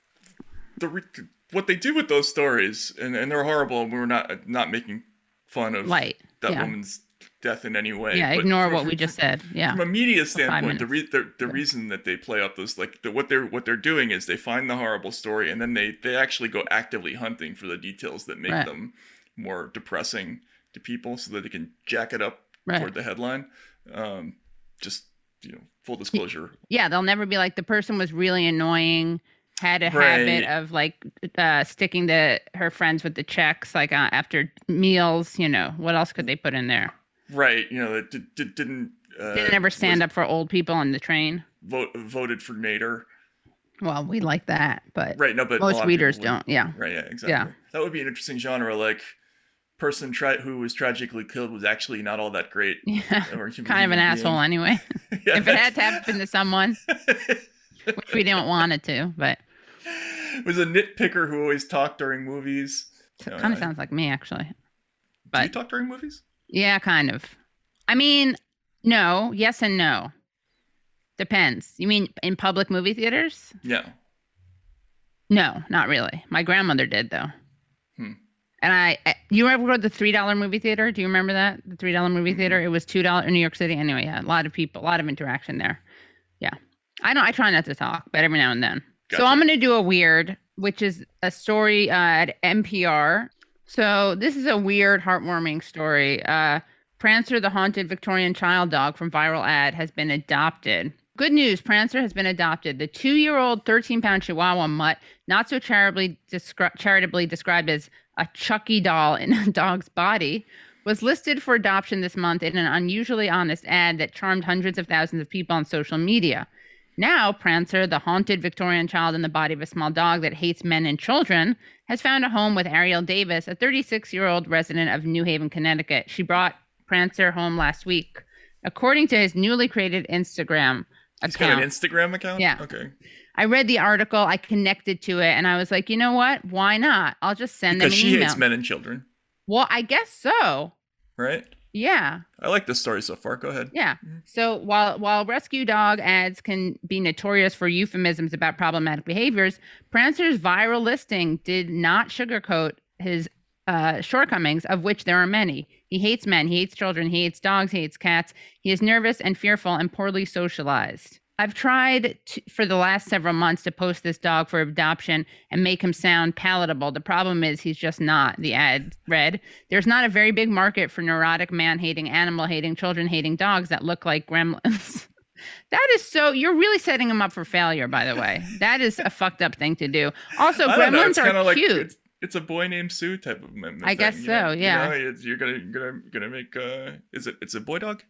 The re- what they do with those stories, and, and they're horrible. And we're not not making fun of Light. that Yeah. woman's death in any way. Yeah. but Ignore from- what we from- just said. Yeah. From a media five standpoint, the re- the, the Yeah. reason that they play up those like the, what they're what they're doing is they find the horrible story and then they they actually go actively hunting for the details that make Right. them more depressing to people, so that they can jack it up Right. toward the headline. Um, just you know, full disclosure. Yeah, they'll never be like the person was really annoying, had a Right. habit of like uh, sticking to her friends with the checks, like uh, after meals. You know, what else could they put in there? Right, you know, that did, did, didn't uh, Didn't ever stand was up for old people on the train. Vote, voted for Nader. Well, we like that, but Right, no, but a lot most of readers people don't. Yeah, wouldn't. Right, yeah, exactly. Yeah. That would be an interesting genre. Like, person tra- who was tragically killed was actually not all that great. yeah. Or human Kind of an being. asshole anyway. Yeah, If it had to happen to someone, which we didn't want it to, but was a nitpicker who always talked during movies. it No, kind I- of sounds like me actually. Do you But talk during movies? yeah, kind of. I mean, no, yes and no. Depends. You mean in public movie theaters? Yeah. No, not really. My grandmother did though. Hmm. And I, I, you ever go to the three dollar movie theater? Do you remember that? The three dollar movie theater. It was two dollars in New York City. Anyway, yeah, a lot of people, a lot of interaction there. Yeah, I don't. I try not to talk, but every now and then. So Gotcha. I'm going to do a weird, which is a story uh, at N P R. So this is a weird, heartwarming story. Uh, Prancer, the haunted Victorian child dog from viral ad, has been adopted. Good news, Prancer has been adopted. The two-year-old, thirteen-pound Chihuahua mutt, not so charitably, descri- charitably described as a Chucky doll in a dog's body, was listed for adoption this month in an unusually honest ad that charmed hundreds of thousands of people on social media. Now, Prancer, the haunted Victorian child in the body of a small dog that hates men and children, has found a home with Ariel Davis, a thirty-six-year-old resident of New Haven, Connecticut. She brought Prancer home last week. According to his newly created Instagram He's account. got an Instagram account? Yeah. Okay. I read the article, I connected to it, and I was like, you know what? Why not? I'll just send Because them an she email. hates men and children, Well, I guess so. right? Yeah. I like this story so far. Go ahead. Yeah. So while while rescue dog ads can be notorious for euphemisms about problematic behaviors, Prancer's viral listing did not sugarcoat his uh, shortcomings, of which there are many. He hates men, he hates children, he hates dogs, he hates cats. He is nervous and fearful and poorly socialized. I've tried to, for the last several months to post this dog for adoption and make him sound palatable. The problem is he's just not. The ad read, there's not a very big market for neurotic, man-hating, animal-hating, children-hating dogs that look like gremlins. That is so, you're really setting him up for failure, by the way. That is a fucked up thing to do. Also, I don't know, gremlins it's are kinda like, cute. it's, it's a Boy Named Sue type of meme. I guess so, yeah. You know, it's, you're gonna, gonna, gonna make, uh, is it, it's a boy dog?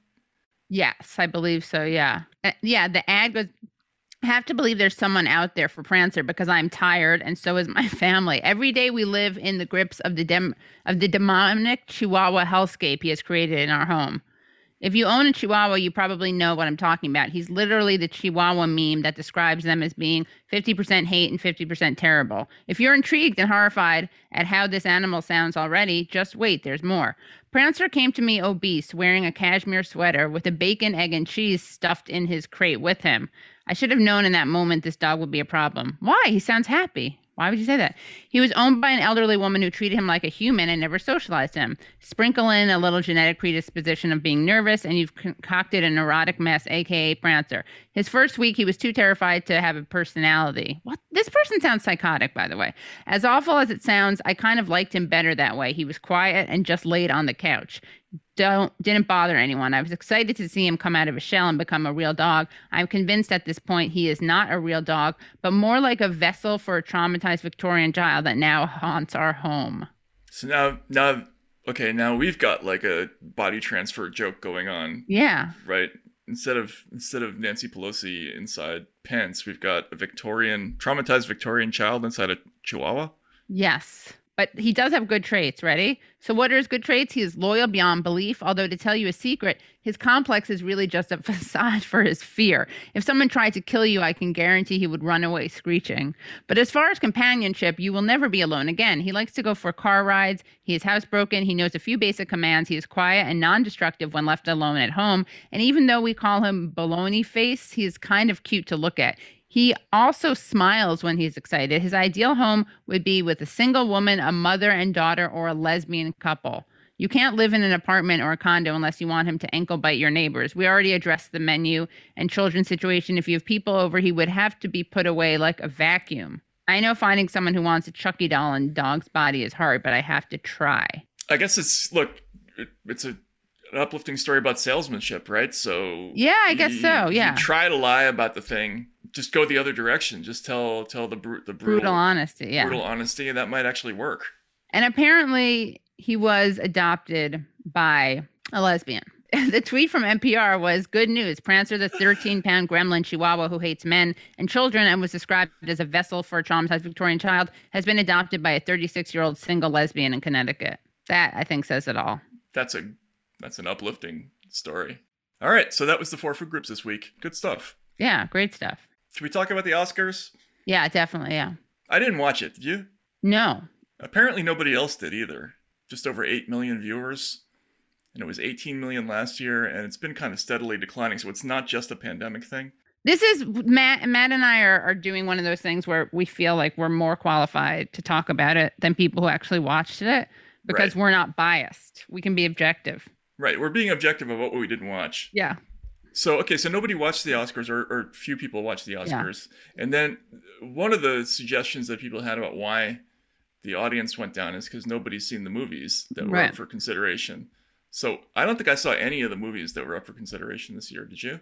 Yes, I believe so. Yeah. Uh, yeah. The ad goes, I have to believe there's someone out there for Prancer because I'm tired and so is my family. Every day we live in the grips of the dem- of the demonic Chihuahua hellscape he has created in our home. If you own a Chihuahua, you probably know what I'm talking about. He's literally the Chihuahua meme that describes them as being fifty percent hate and fifty percent terrible. If you're intrigued and horrified at how this animal sounds already, just wait, there's more. Prancer came to me obese, wearing a cashmere sweater with a bacon, egg, and cheese stuffed in his crate with him. I should have known in that moment this dog would be a problem. Why? He sounds happy. Why would you say that? He was owned by an elderly woman who treated him like a human and never socialized him. Sprinkle in a little genetic predisposition of being nervous, and you've concocted a neurotic mess, aka Prancer. His first week, he was too terrified to have a personality. What? This person sounds psychotic, by the way. As awful as it sounds, I kind of liked him better that way. He was quiet and just laid on the couch. Don't didn't bother anyone. I was excited to see him come out of his shell and become a real dog. I'm convinced at this point he is not a real dog, but more like a vessel for a traumatized Victorian child that now haunts our home. So now, now, okay, now we've got like a body transfer joke going on. Yeah. Right. Instead of instead of Nancy Pelosi inside Pence, we've got a Victorian, traumatized Victorian child inside a Chihuahua. Yes. But he does have good traits, ready? So what are his good traits? He is loyal beyond belief, although to tell you a secret, his complex is really just a facade for his fear. If someone tried to kill you, I can guarantee he would run away screeching. But as far as companionship, you will never be alone again. He likes to go for car rides. He is housebroken. He knows a few basic commands. He is quiet and non-destructive when left alone at home. And even though we call him baloney face, he is kind of cute to look at. He also smiles when he's excited. His ideal home would be with a single woman, a mother and daughter, or a lesbian couple. You can't live in an apartment or a condo unless you want him to ankle bite your neighbors. We already addressed the menu and children's situation. If you have people over, he would have to be put away like a vacuum. I know finding someone who wants a Chucky doll in dog's body is hard, but I have to try. I guess it's, look, it, it's a an uplifting story about salesmanship, right? So yeah, I guess you, so. Yeah. You try to lie about the thing. Just go the other direction. Just tell tell the bru- the brutal, brutal honesty. Yeah, brutal honesty, and that might actually work. And apparently, he was adopted by a lesbian. The tweet from N P R was, good news. Prancer, the thirteen-pound gremlin Chihuahua who hates men and children and was described as a vessel for a traumatized Victorian child, has been adopted by a thirty-six-year-old single lesbian in Connecticut. That, I think, says it all. That's a that's an uplifting story. All right, so that was the four food groups this week. Good stuff. Yeah, great stuff. Should we talk about the Oscars? Yeah, definitely, yeah. I didn't watch it. Did you? No. Apparently nobody else did either. Just over eight million viewers. And it was eighteen million last year, and it's been kind of steadily declining. So it's not just a pandemic thing. This is, Matt, Matt and I are, are doing one of those things where we feel like we're more qualified to talk about it than people who actually watched it because Right. we're not biased. We can be objective. Right. We're being objective about what we didn't watch. Yeah. So, okay, so nobody watched the Oscars, or, or few people watched the Oscars. Yeah. And then one of the suggestions that people had about why the audience went down is because nobody's seen the movies that were Right. up for consideration. So I don't think I saw any of the movies that were up for consideration this year. Did you?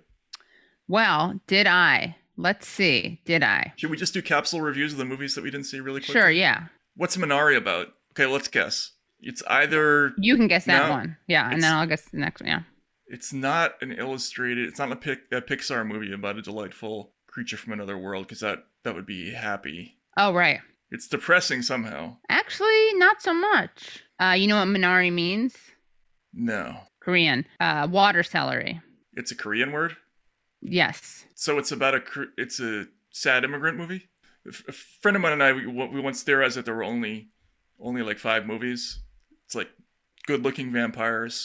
Well, did I? Let's see. Did I? Should we just do capsule reviews of the movies that we didn't see really quickly? Sure, yeah. What's Minari about? Okay, let's guess. It's either... You can guess that No, one. Yeah, and then I'll guess the next one, yeah. It's not an illustrated... It's not a, pic, a Pixar movie about a delightful creature from another world, because that, that would be happy. Oh, right. It's depressing somehow. Actually, not so much. Uh, you know what Minari means? No. Korean. Uh, water celery. It's a Korean word? Yes. So it's about a... Kor- It's a sad immigrant movie? A, f- a friend of mine and I, we, we once theorized that there were only only like five movies. It's like good-looking vampires,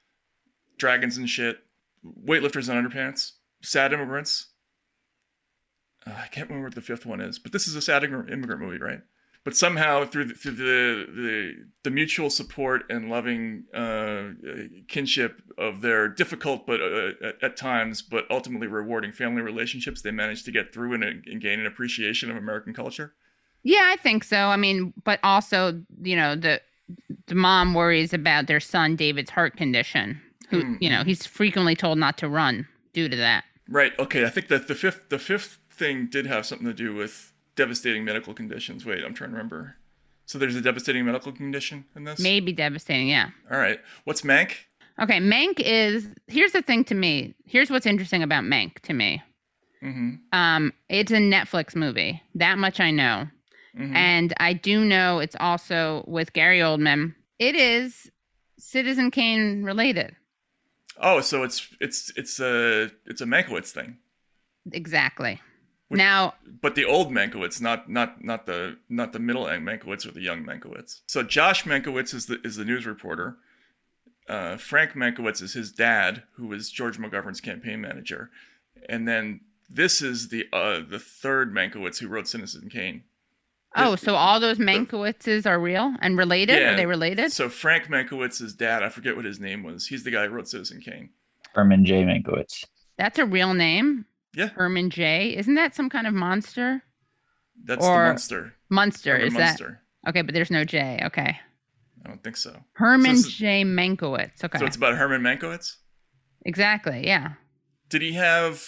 dragons and shit, weightlifters and underpants, sad immigrants. Uh, I can't remember what the fifth one is, but this is a sad immigrant movie, right? but somehow through the, through the, the the mutual support and loving uh, kinship of their difficult but uh, at, at times but ultimately rewarding family relationships, they managed to get through and, and gain an appreciation of American culture. Yeah, I think so. I mean, but also, you know, the the mom worries about their son David's heart condition. Who, mm. you know, he's frequently told not to run due to that. Right. Okay. I think that the fifth the fifth thing did have something to do with devastating medical conditions. Wait, I'm trying to remember. So there's a devastating medical condition in this? Maybe devastating, yeah. All right. What's Mank? Okay, Mank is, here's the thing to me. Here's what's interesting about Mank to me. Mm-hmm. Um, it's a Netflix movie. That much I know. Mm-hmm. And I do know it's also with Gary Oldman. It is Citizen Kane related. Oh, so it's it's it's a it's a Mankiewicz thing. Exactly. Which, now, but the old Mankiewicz, not not not the not the middle Mankiewicz or the young Mankiewicz. So Josh Mankiewicz is the is the news reporter. Uh, Frank Mankiewicz is his dad, who was George McGovern's campaign manager, and then this is the uh, the third Mankiewicz who wrote Citizen Kane. Oh, so all those Mankiewiczes are real and related? Yeah, are they related? So Frank Mankiewicz's dad, I forget what his name was. He's the guy who wrote Citizen Kane. Herman J. Mankiewicz. That's a real name? Yeah. Herman J. Isn't that some kind of monster? That's or the Munster. Munster, Herman is Munster. that? Okay, but there's no J. Okay. I don't think so. Herman so J. Mankiewicz. Okay. So it's about Herman Mankiewicz? Exactly, yeah. Did he have...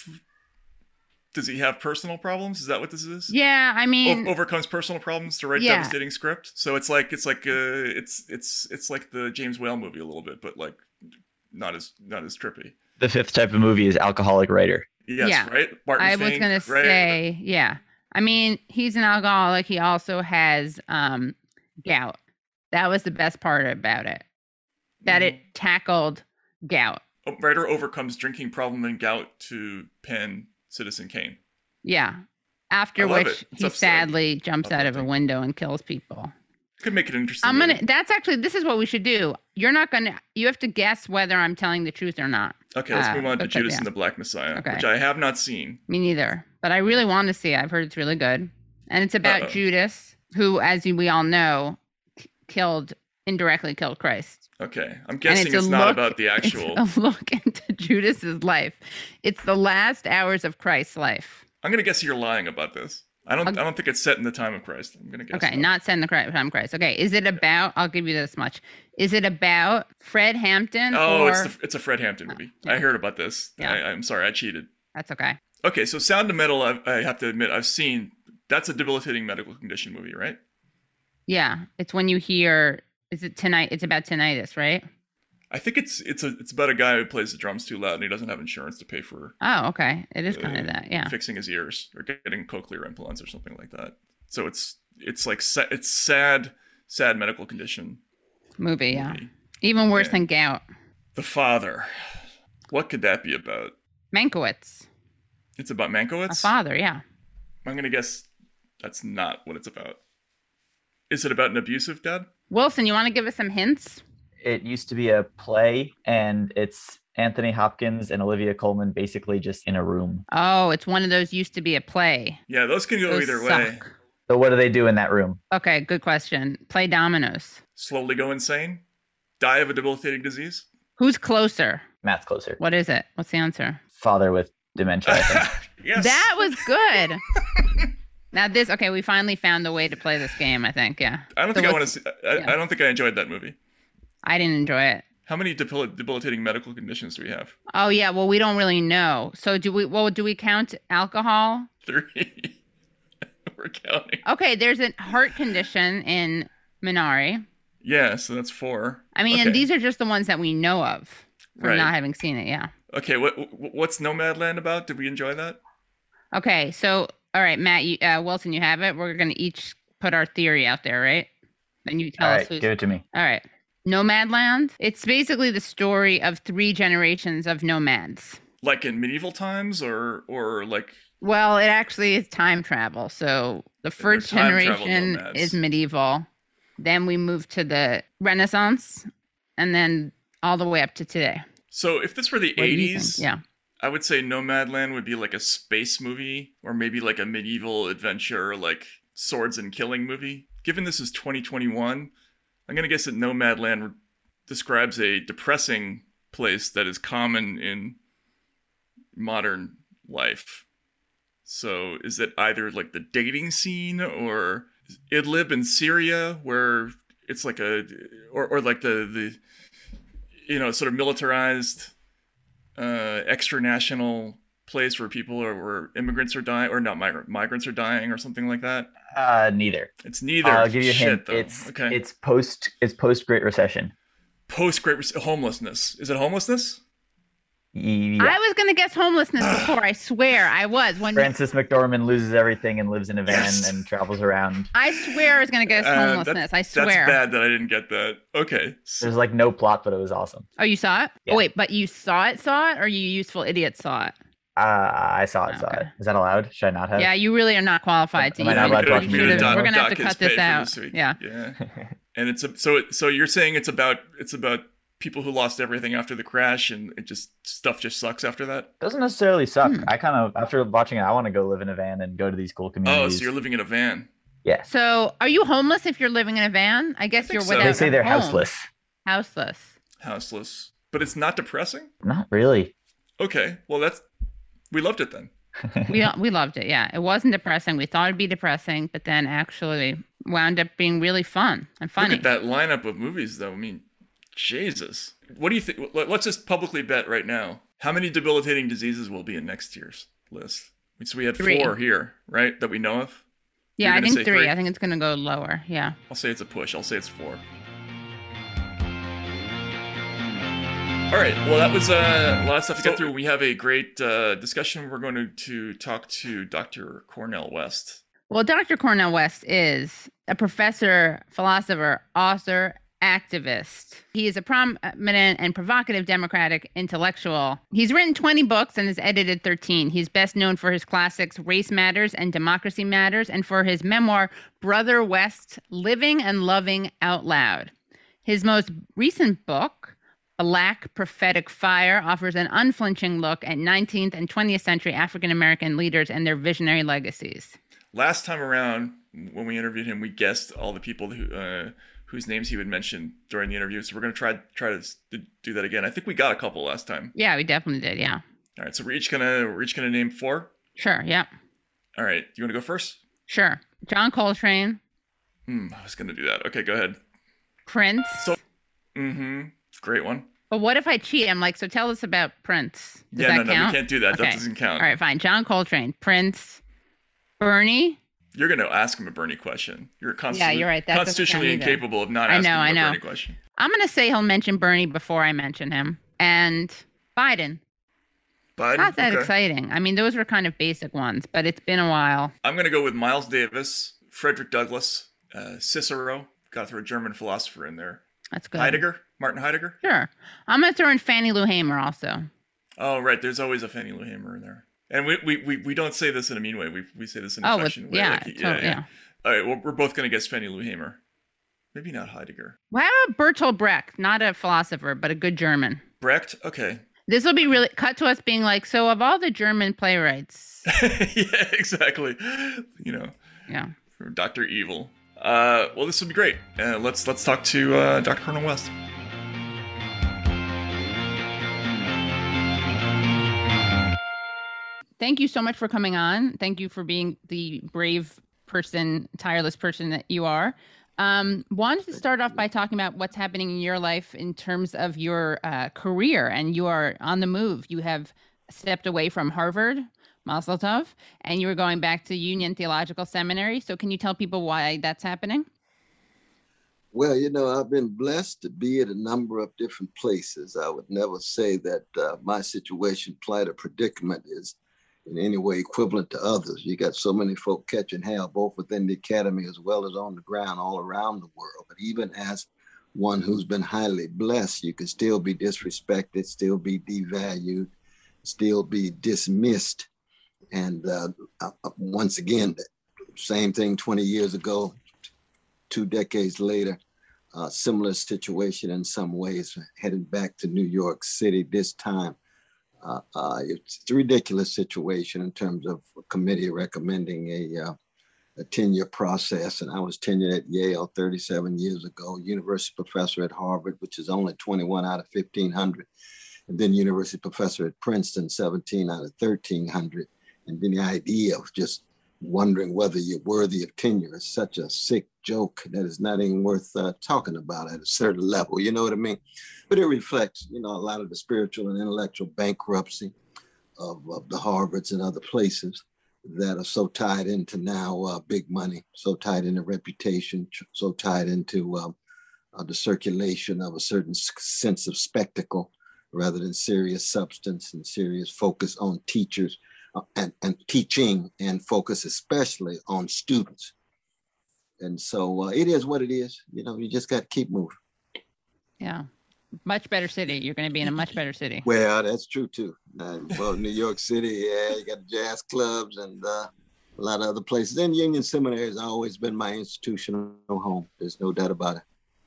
Does he have personal problems? Is that what this is? Yeah, I mean, o- overcomes personal problems to write yeah. devastating script. So it's like it's like uh, it's it's it's like the James Whale movie a little bit, but like not as not as trippy. The fifth type of movie is alcoholic writer. Yes, yeah. right. Barton I Fink, was gonna right? say, yeah. I mean, he's an alcoholic. He also has um, gout. That was the best part about it. That mm-hmm. it tackled gout. A writer overcomes drinking problem and gout to pen Citizen Kane. Yeah. After which he upsetting. sadly jumps out of a window and kills people. Could make it interesting. I'm gonna. That's actually. This is what we should do. You're not gonna. You have to guess whether I'm telling the truth or not. Okay, let's uh, move on to because, Judas yeah. and the Black Messiah, okay. which I have not seen. Me neither. But I really want to see it. I've heard it's really good, and it's about Uh-oh. Judas, who, as we all know, k- killed indirectly killed Christ. Okay, I'm guessing it's, it's not look, about the actual. It's a look into Judas's life. It's the last hours of Christ's life. I'm gonna guess you're lying about this. I don't. I'll, I don't think it's set in the time of Christ. I'm gonna guess. Okay, that. not set in the time of Christ. Okay, is it about? I'll give you this much. Is it about Fred Hampton? Oh, or, it's the, it's a Fred Hampton movie. Oh, yeah. I heard about this. Yeah. I, I'm sorry, I cheated. That's okay. Okay, so Sound of Metal. I, I have to admit, I've seen. That's a debilitating medical condition movie, right? Yeah, it's when you hear. Is it tonight? It's about tinnitus, right? I think it's it's a it's about a guy who plays the drums too loud and he doesn't have insurance to pay for. Oh, okay. It is uh, kind of that, yeah. Fixing his ears or getting cochlear implants or something like that. So it's it's like sa- it's sad, sad medical condition. Movie, yeah. Movie. Even worse and than gout. The Father. What could that be about? Mankiewicz. It's about Mankiewicz? A father, yeah. I'm gonna guess that's not what it's about. Is it about an abusive dad? Wilson, you want to give us some hints? It used to be a play, and it's Anthony Hopkins and Olivia Colman basically just in a room. Oh, it's one of those used to be a play. Yeah, those can go those either suck. way. So what do they do in that room? Okay, good question. Play dominoes. Slowly go insane? Die of a debilitating disease? Who's closer? Matt's closer. What is it? What's the answer? Father with dementia, I think. Yes. That was good. Now this, okay, we finally found the way to play this game, I think, yeah. I don't so think I want to see, I, yeah. I don't think I enjoyed that movie. I didn't enjoy it. How many debil- debilitating medical conditions do we have? Oh yeah, well we don't really know. So do we? Well, do we count alcohol? Three. We're counting. Okay, there's a heart condition in Minari. Yeah, so that's four. I mean, okay. and these are just the ones that we know of from right. not having seen it. Yeah. Okay, what what's Nomadland about? Did we enjoy that? Okay, so all right, Matt, you, uh, Wilson, you have it. We're gonna each put our theory out there, right? And you tell all us right, who's. give it to me. All right. Nomadland. It's basically the story of three generations of nomads. Like in medieval times, or or like. Well, it actually is time travel. So the first generation is medieval. Then we move to the Renaissance, and then all the way up to today. So if this were the What eighties, yeah, I would say Nomadland would be like a space movie, or maybe like a medieval adventure, like swords and killing movie. given this is twenty twenty-one, I'm going to guess that Nomadland describes a depressing place that is common in modern life. So is it either like the dating scene or Idlib in Syria, where it's like a, or, or like the, the, you know, sort of militarized, uh, extra-national place where people are, where immigrants are dying, or not migrant, migrants are dying or something like that? Uh, neither. It's neither. I'll give you a Shit, hint. though. It's okay. it's post it's post Great Recession. Post Great Re- homelessness. Is it homelessness? Yeah. I was gonna guess homelessness before. I swear I was. When Francis McDormand loses everything and lives in a van Yes. and travels around. I swear I was gonna guess Uh, homelessness. that- I swear. That's bad that I didn't get that. Okay. So, There's like no plot, but it was awesome. Oh, you saw it? Yeah. Oh, wait, but you saw it, saw it, or you useful idiot saw it? Uh, I saw it. Saw Okay. it. Is that allowed? Should I not have? Yeah, you really are not qualified to Am I even. not allowed to you watch should've- movies anymore? we're gonna have to Doc is cut this paid for out. this week. Yeah. Yeah. And it's a, so so you're saying it's about it's about people who lost everything after the crash, and it just stuff just sucks after that. Doesn't necessarily suck. Hmm. I kind of after watching it, I want to go live in a van and go to these cool Oh, communities. so you're living in a van. Yeah. So, are you homeless if you're living in a van? I guess think you're so. without. They say a they're home. houseless. Houseless. Houseless. But it's not depressing? Not really. Okay. Well, that's we loved it then. We we loved it. Yeah, it wasn't depressing. We thought it'd be depressing, but then actually wound up being really fun and funny. Look at that lineup of movies though. I mean, Jesus. What do you think? Let's just publicly bet right now. How many debilitating diseases will be in next year's list? So we had Three. four here, right? That we know of? Yeah, You're I gonna think say three. three? I think it's gonna go lower. Yeah. I'll say it's a push. I'll say it's four. All right. Well, that was uh, a lot of stuff to get through. We have a great uh, discussion. We're going to, to talk to Doctor Cornel West. Well, Doctor Cornel West is a professor, philosopher, author, activist. He is a prominent and provocative Democratic intellectual. He's written twenty books and has edited thirteen. He's best known for his classics Race Matters and Democracy Matters, and for his memoir Brother West, Living and Loving Out Loud. His most recent book, Black Prophetic Fire, offers an unflinching look at nineteenth and twentieth century African American leaders and their visionary legacies. Last time around, when we interviewed him, we guessed all the people who uh, whose names he would mention during the interview. So we're going to try try to s- to do that again. I think we got a couple last time. Yeah, we definitely did. Yeah. All right. So we're each gonna we're each gonna name four. Sure. Yeah. All right. Do you want to go first? Sure. John Coltrane, Hmm. I was gonna do that. Okay. Go ahead. Prince. So. Mm-hmm. Great one. But what if I cheat? I'm like, so tell us about Prince. Does yeah. that No. No. count? We can't do that. That Okay. doesn't count. All right, fine. John Coltrane, Prince, Bernie. You're going to ask him a Bernie question. You're constitu- you're right. That doesn't constitutionally count either. incapable of not I asking know, I him a know. Bernie question. I'm going to say he'll mention Bernie before I mention him. And Biden. Biden? Not that Okay. exciting. I mean, those were kind of basic ones, but it's been a while. I'm going to go with Miles Davis, Frederick Douglass, uh, Cicero. Got to throw a German philosopher in there. That's good. Heidegger? Martin Heidegger? Sure. I'm going to throw in Fannie Lou Hamer also. Oh, right. There's always a Fannie Lou Hamer in there. And we, we, we, we don't say this in a mean way. We, we say this in a Oh, with, affectionate way. yeah, Like, totally, yeah. All right. Well, we're both going to guess Fannie Lou Hamer. Maybe not Heidegger. Well, how about Bertolt Brecht? Not a philosopher, but a good German. Brecht? Okay. This will be really cut to us being like, so of all the German playwrights, Yeah, exactly. You know, yeah. for Doctor Evil. Uh, well, this will be great. Uh, let's let's talk to uh, Doctor Cornel West. Thank you so much for coming on. Thank you for being the brave person, tireless person that you are. Um, wanted to start off by talking about what's happening in your life in terms of your uh, career, and you are on the move. You have stepped away from Harvard, Mazel Tov, and you are going back to Union Theological Seminary. So can you tell people why that's happening? Well, you know, I've been blessed to be at a number of different places. I would never say that uh, my situation, plight, or predicament is in any way equivalent to others. You got so many folk catching hell, both within the academy as well as on the ground all around the world. But even as one who's been highly blessed, you can still be disrespected, still be devalued, still be dismissed. And uh, once again, same thing twenty years ago, two decades later, uh, similar situation in some ways, headed back to New York City this time. Uh, uh, it's a ridiculous situation in terms of a committee recommending a uh, a tenure process. And I was tenured at Yale thirty-seven years ago, university professor at Harvard, which is only twenty-one out of fifteen hundred. And then university professor at Princeton, seventeen out of thirteen hundred. And then the idea of just wondering whether you're worthy of tenure is such a sick joke that is not even worth uh, talking about at a certain level. You know what I mean? But it reflects, you know, a lot of the spiritual and intellectual bankruptcy of, of the Harvards and other places that are so tied into now uh, big money, so tied into reputation, so tied into um, uh, the circulation of a certain sense of spectacle rather than serious substance and serious focus on teachers uh, and, and teaching, and focus especially on students. And so uh, it is what it is. You know, you just got to keep moving. Yeah. Much better city. You're going to be in a much better city. Well, that's true too. Uh, well, New York City, yeah, you got jazz clubs and uh, a lot of other places. And Union Seminary has always been my institutional home. There's no doubt about it.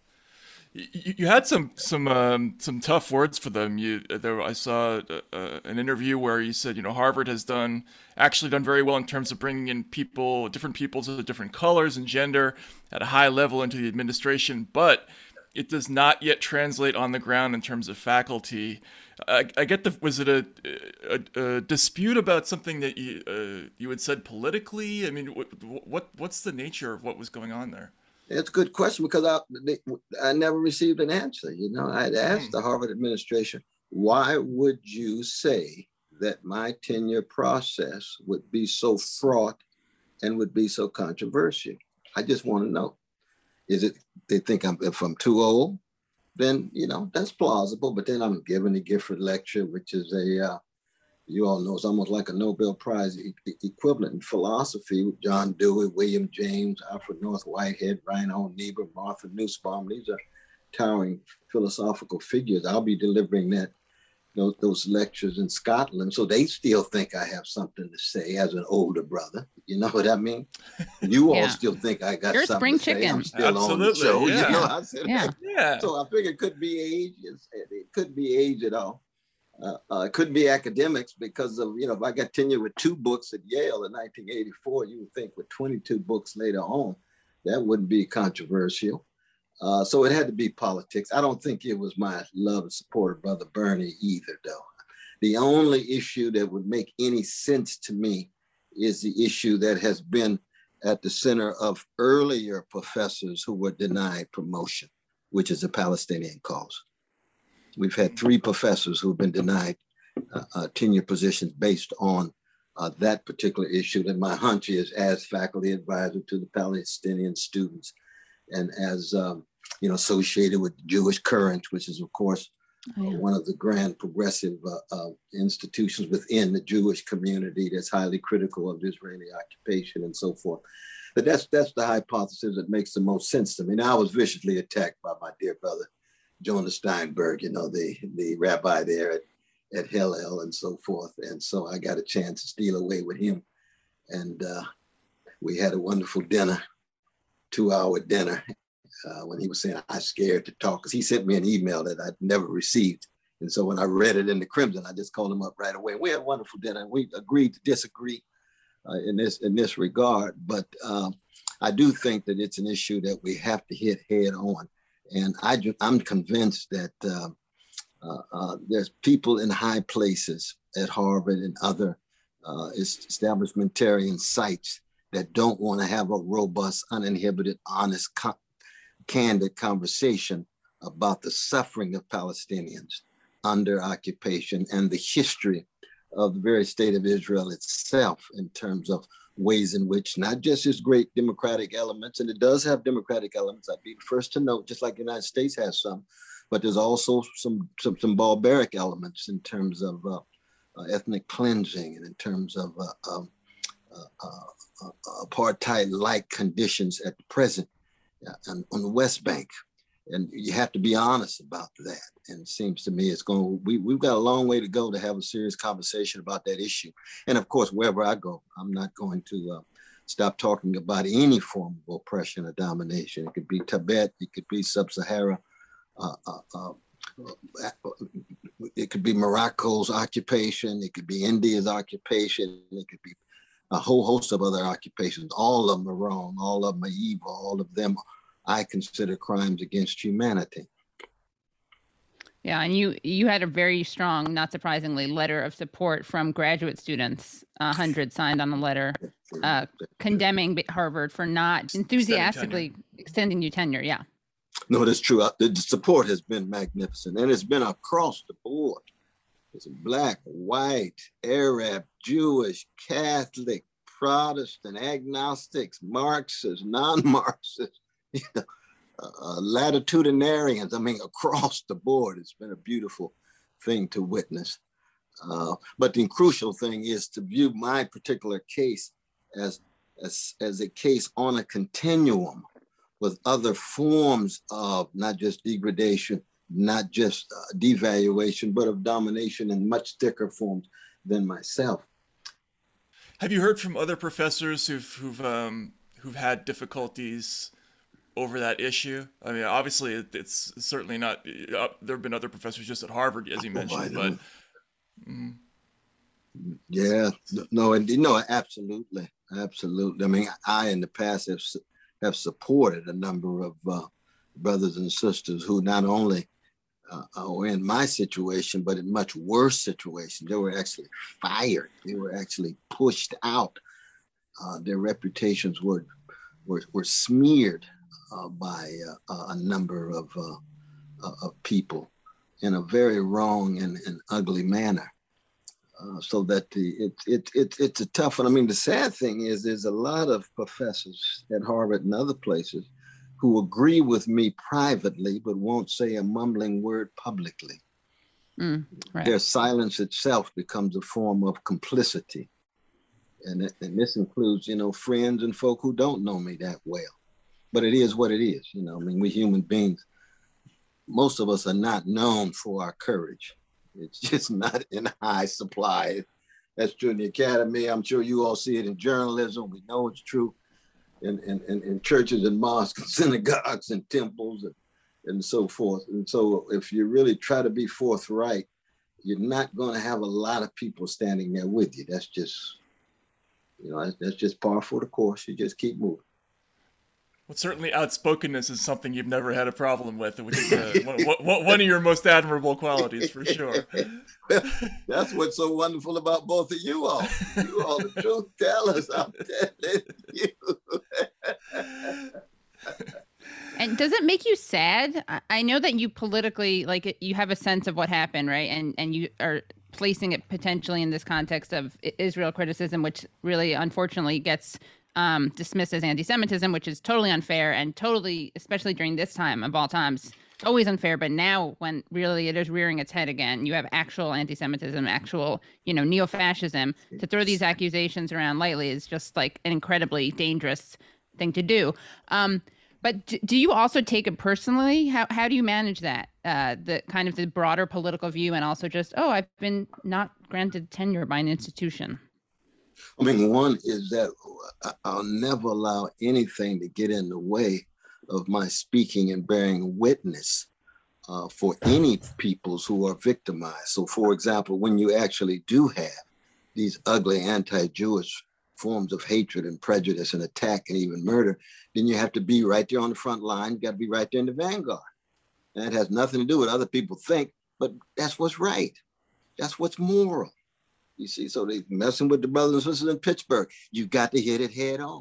You, you had some some um, some tough words for them. You there, I saw uh, an interview where you said, you know, Harvard has done actually done very well in terms of bringing in people, different peoples of different colors and gender at a high level into the administration, but it does not yet translate on the ground in terms of faculty. I, I get the, was it a, a, a dispute about something that you uh, you had said politically? I mean, what, what what's the nature of what was going on there? It's a good question because I they, I never received an answer. You know, I'd asked the Harvard administration, why would you say that my tenure process would be so fraught and would be so controversial? I just want to know. Is it they think I'm if I'm too old? Then, you know, that's plausible. But then I'm giving the Gifford Lecture, which is a, uh, you all know, it's almost like a Nobel Prize e- equivalent in philosophy with John Dewey, William James, Alfred North Whitehead, Reinhold Niebuhr, Martha Nussbaum. These are towering philosophical figures. I'll be delivering that those, those lectures in Scotland. So they still think I have something to say as an older brother. You know what I mean? You Yeah. all still think I got You're a something spring to say. chicken. I'm still on the Absolutely, show. yeah. You know, I said, Yeah. Yeah. so I figured it could be age. It's, it could be age at all. Uh, uh, it couldn't be academics because of, you know, if I got tenure with two books at Yale in nineteen eighty-four, you would think with twenty-two books later on, that wouldn't be controversial. Uh, so it had to be politics. I don't think it was my love and support of Brother Bernie either, though. The only issue that would make any sense to me is the issue that has been at the center of earlier professors who were denied promotion, which is the Palestinian cause. We've had three professors who have been denied uh, uh, tenure positions based on uh, that particular issue. And my hunch is, as faculty advisor to the Palestinian students and as, um, you know, associated with the Jewish Current, which is, of course, Oh, yeah. uh, one of the grand progressive uh, uh, institutions within the Jewish community that's highly critical of the Israeli occupation and so forth. But that's that's the hypothesis that makes the most sense to me. Now, I was viciously attacked by my dear brother, Jonah Steinberg, you know, the, the rabbi there at, at Hillel and so forth. And so I got a chance to steal away with him. And uh, we had a wonderful dinner, two hour dinner. Uh, when he was saying I'm scared to talk, because he sent me an email that I'd never received. And so when I read it in the Crimson, I just called him up right away. We had a wonderful dinner. We agreed to disagree uh, in this in this regard. But um, I do think that it's an issue that we have to hit head on. And I ju- I'm convinced that uh, uh, uh, there's people in high places at Harvard and other uh, establishmentarian sites that don't want to have a robust, uninhibited, honest co- candid conversation about the suffering of Palestinians under occupation and the history of the very state of Israel itself in terms of ways in which not just its great democratic elements, and it does have democratic elements, I'd be the first to note, just like the United States has some, but there's also some, some, some barbaric elements in terms of uh, uh, ethnic cleansing and in terms of uh, um, uh, uh, uh, apartheid-like conditions at the present. On, on the West Bank, and you have to be honest about that. And it seems to me it's going. We we've got a long way to go to have a serious conversation about that issue. And of course, wherever I go, I'm not going to uh, stop talking about any form of oppression or domination. It could be Tibet, it could be Sub-Sahara, uh, uh, uh, it could be Morocco's occupation, it could be India's occupation, it could be a whole host of other occupations. All of them are wrong. All of them are evil. All of them I consider crimes against humanity. Yeah, and you you had a very strong, not surprisingly, letter of support from graduate students. A hundred signed on the letter, uh, condemning Harvard for not enthusiastically extending you tenure. Yeah. No, that's true. The support has been magnificent, and it's been across the board. It's black, white, Arab, Jewish, Catholic, Protestant, agnostics, Marxists, non-Marxists, you know, uh, latitudinarians. I mean, across the board, it's been a beautiful thing to witness. Uh, but the crucial thing is to view my particular case as, as, as a case on a continuum with other forms of not just degradation, not just uh, devaluation, but of domination in much thicker forms than myself. Have you heard from other professors who've who've um, who've had difficulties over that issue? I mean, obviously, it, it's certainly not. Uh, there have been other professors just at Harvard, as you mentioned, oh, but. Mm. Yeah, no, and no, absolutely, absolutely. I mean, I in the past have have supported a number of uh, brothers and sisters who not only uh, were in my situation, but in much worse situations. They were actually fired. They were actually pushed out. Uh, their reputations were were, were smeared uh, by uh, a number of uh, of people in a very wrong and, and ugly manner. Uh, so that the it, it, it, it's a tough one. I mean, the sad thing is there's a lot of professors at Harvard and other places who agree with me privately, but won't say a mumbling word publicly. Mm, right. Their silence itself becomes a form of complicity. And, and this includes, you know, friends and folk who don't know me that well. But it is what it is. You know, I mean, we human beings, most of us are not known for our courage. It's just not in high supply. That's true in the academy. I'm sure you all see it in journalism. We know it's true in, in, in, in churches and mosques and synagogues and temples and, and so forth. And so if you really try to be forthright, you're not going to have a lot of people standing there with you. That's just, you know, that's, that's just par for the course. You just keep moving. Well, certainly outspokenness is something you've never had a problem with, which is uh, one, one of your most admirable qualities, for sure. That's what's so wonderful about both of you all. You all the truth tellers, I'm telling you. And does it make you sad? I know that you politically, like, you have a sense of what happened, right? And and you are placing it potentially in this context of Israel criticism, which really, unfortunately, gets Um, dismissed as anti-Semitism, which is totally unfair and totally, especially during this time of all times, always unfair. But now when really it is rearing its head again, you have actual anti-Semitism, actual, you know, neo-fascism. To throw these accusations around lightly is just like an incredibly dangerous thing to do. Um, but d- do you also take it personally? How how do you manage that? Uh, the kind of the broader political view and also just, oh, I've been not granted tenure by an institution. I mean, one is that I'll never allow anything to get in the way of my speaking and bearing witness uh, for any peoples who are victimized. So, for example, when you actually do have these ugly anti-Jewish forms of hatred and prejudice and attack and even murder, then you have to be right there on the front line. You got to be right there in the vanguard. And it has nothing to do with other people think, but that's what's right. That's what's moral. You see, so they messing with the brothers and sisters in Pittsburgh. You got to hit it head on.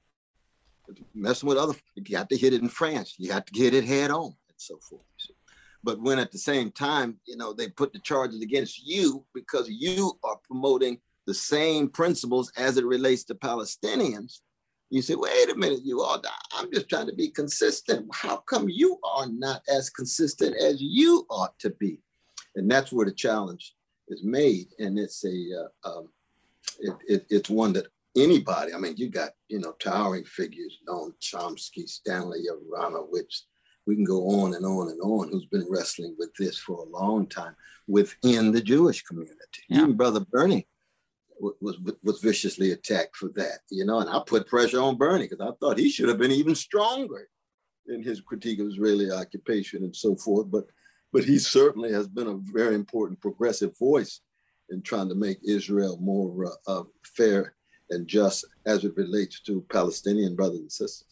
Messing with other, you got to hit it in France. You got to hit it head on, and so forth. But when at the same time, you know, they put the charges against you because you are promoting the same principles as it relates to Palestinians, you say, wait a minute, you all, I'm just trying to be consistent. How come you are not as consistent as you ought to be? And that's where the challenge is made, and it's a uh, um, it, it, it's one that anybody, I mean, you got, you know, towering figures, Noam Chomsky, Stanley Aronowitz, we can go on and on and on, who's been wrestling with this for a long time within the Jewish community. Yeah. Even Brother Bernie was, was was viciously attacked for that, you know, and I put pressure on Bernie because I thought he should have been even stronger in his critique of Israeli occupation and so forth, but But he certainly has been a very important progressive voice in trying to make Israel more uh, uh, fair and just as it relates to Palestinian brothers and sisters.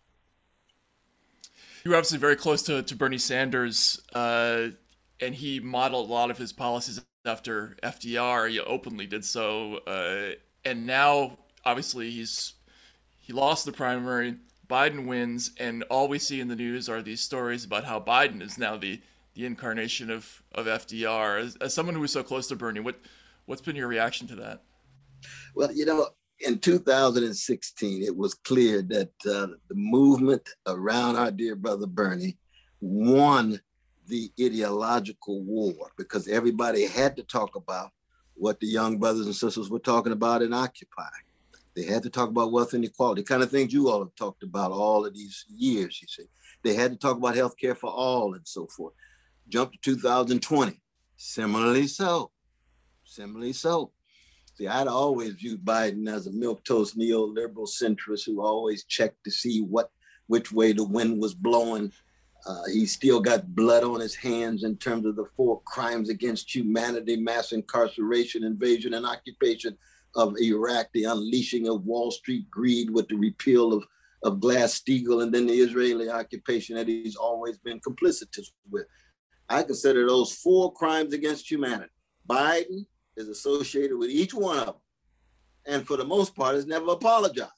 You were obviously very close to, to Bernie Sanders, uh, and he modeled a lot of his policies after F D R. He openly did so, uh, and now obviously he's he lost the primary. Biden wins, and all we see in the news are these stories about how Biden is now the, the incarnation of, of F D R. As, as someone who was so close to Bernie, what what's been your reaction to that? Well, you know, in two thousand sixteen, it was clear that uh, the movement around our dear brother Bernie won the ideological war, because everybody had to talk about what the young brothers and sisters were talking about in Occupy. They had to talk about wealth inequality, the kind of things you all have talked about all of these years, you see. They had to talk about healthcare for all and so forth. Jump to two thousand twenty, similarly so, similarly so. See, I'd always viewed Biden as a milquetoast neoliberal centrist who always checked to see what, which way the wind was blowing. Uh, he still got blood on his hands in terms of the four crimes against humanity: mass incarceration, invasion, and occupation of Iraq, the unleashing of Wall Street greed with the repeal of, of Glass-Steagall, and then the Israeli occupation that he's always been complicitous with. I consider those four crimes against humanity. Biden is associated with each one of them, and for the most part has never apologized.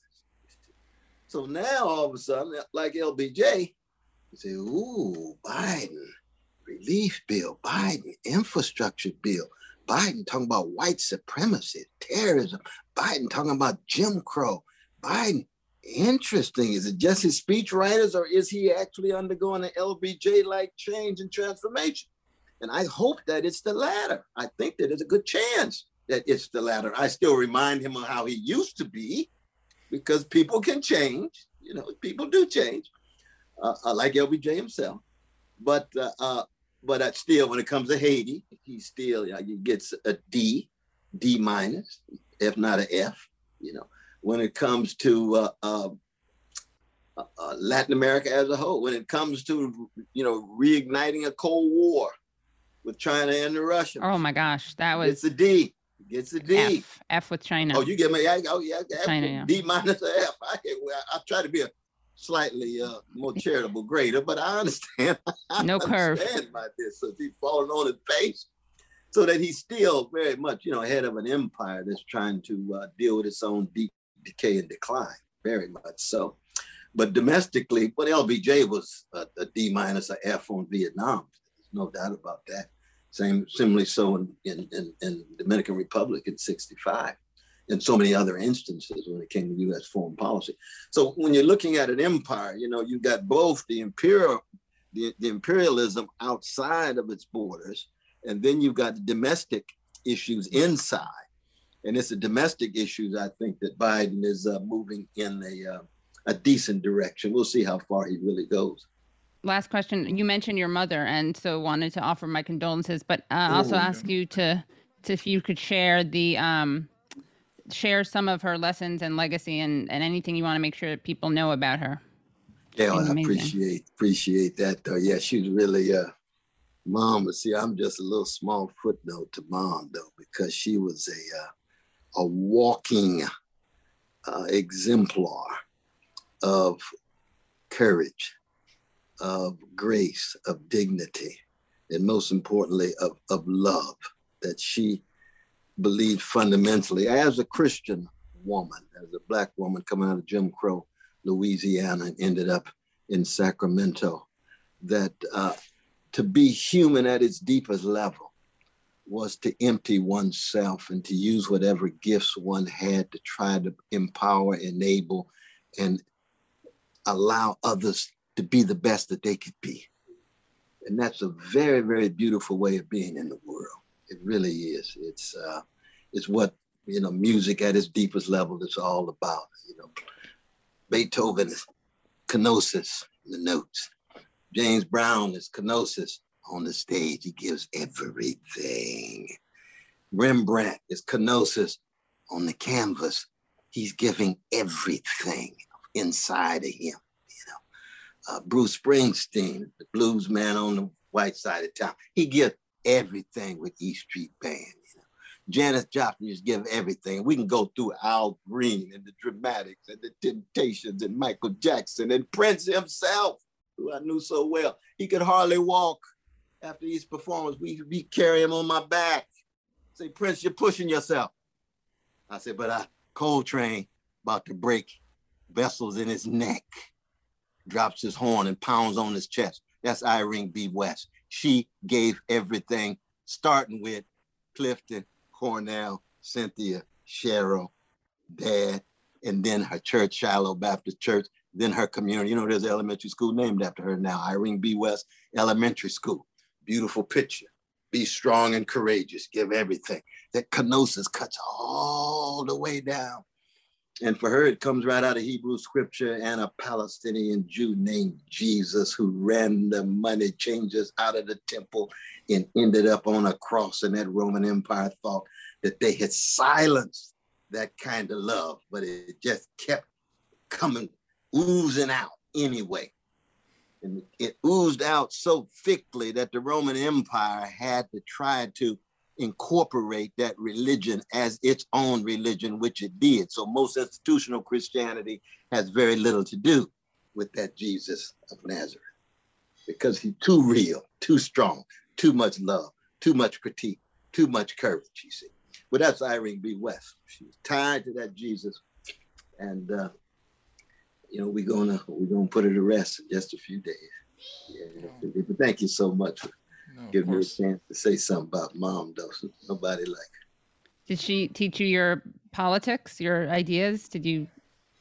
So now all of a sudden, like L B J, you say, ooh, Biden, relief bill, Biden, infrastructure bill, Biden talking about white supremacy, terrorism, Biden talking about Jim Crow, Biden. Interesting. Is it just his speechwriters, or is he actually undergoing an L B J-like change and transformation? And I hope that it's the latter. I think that there's a good chance that it's the latter. I still remind him of how he used to be, because people can change. You know, people do change, uh, uh, like L B J himself. But uh, uh, but uh, still, when it comes to Haiti, he still uh, he gets a D, D minus, if not an F. You know, when it comes to uh, uh, uh, Latin America as a whole, when it comes to, you know, reigniting a Cold War with China and the Russians. Oh my gosh, that was. It's a D. Gets a D. F, F with China. Oh, you get me? I, oh yeah, F, China, yeah. D minus or F. I, I, I try to be a slightly uh, more charitable grader, but I understand. I No curve. understand about this. So he's falling on his face, so that he's still very much, you know, head of an empire that's trying to uh, deal with its own deep decay and decline. Very much so. But domestically, but L B J was a, a D minus or F on Vietnam. There's no doubt about that. Same, similarly so in, in, in, in Dominican Republic in sixty-five, and so many other instances when it came to U S foreign policy. So when you're looking at an empire, you know, you've got both the imperial, the, the imperialism outside of its borders, and then you've got the domestic issues inside. And it's the domestic issues, I think, that Biden is uh, moving in a, uh, a decent direction. We'll see how far he really goes. Last question. You mentioned your mother, and so wanted to offer my condolences, but uh, also Oh, ask you to, to if you could share the um, share some of her lessons and legacy, and, and anything you want to make sure that people know about her. Yeah, I Amazing. appreciate appreciate that though. Yeah, she was really uh mom. But see, I'm just a little small footnote to mom though, because she was a uh, a walking uh, exemplar of courage, of grace, of dignity, and most importantly, of, of love, that she believed fundamentally as a Christian woman, as a Black woman coming out of Jim Crow, Louisiana, and ended up in Sacramento, that uh, to be human at its deepest level was to empty oneself and to use whatever gifts one had to try to empower, enable, and allow others to be the best that they could be. And that's a very, very beautiful way of being in the world. It really is. It's uh, it's what, you know, music at its deepest level is all about. You know, Beethoven is kenosis, the notes. James Brown is kenosis on the stage. He gives everything. Rembrandt is kenosis on the canvas. He's giving everything inside of him. Uh, Bruce Springsteen, the blues man on the white side of town, he gives everything with E Street Band. You know, Janis Joplin used to give everything. We can go through Al Green and the Dramatics and the Temptations and Michael Jackson and Prince himself, who I knew so well. He could hardly walk after these performances. We we carry him on my back. Say, Prince, you're pushing yourself. I said, but I Coltrane about to break vessels in his neck, drops his horn and pounds on his chest. That's Irene B. West. She gave everything, starting with Clifton, Cornell, Cynthia, Cheryl, Dad, and then her church, Shiloh Baptist Church, then her community. You know, there's an elementary school named after her now, Irene B. West Elementary School. Beautiful picture. Be strong and courageous. Give everything. That kenosis cuts all the way down. And for her, it comes right out of Hebrew scripture and a Palestinian Jew named Jesus who ran the money changers out of the temple and ended up on a cross. And that Roman Empire thought that they had silenced that kind of love, but it just kept coming, oozing out anyway. And it oozed out so thickly that the Roman Empire had to try to incorporate that religion as its own religion, which it did. So most institutional Christianity has very little to do with that Jesus of Nazareth because he's too real, too strong, too much love, too much critique, too much courage, you see. But that's Irene B. West. She was tied to that Jesus. And, uh, you know, we're gonna we're gonna put her to rest in just a few days. Yeah, but thank you so much for no, giving me a chance to say something about Mom, though. Nobody like her. Did she teach you your politics, your ideas? Did you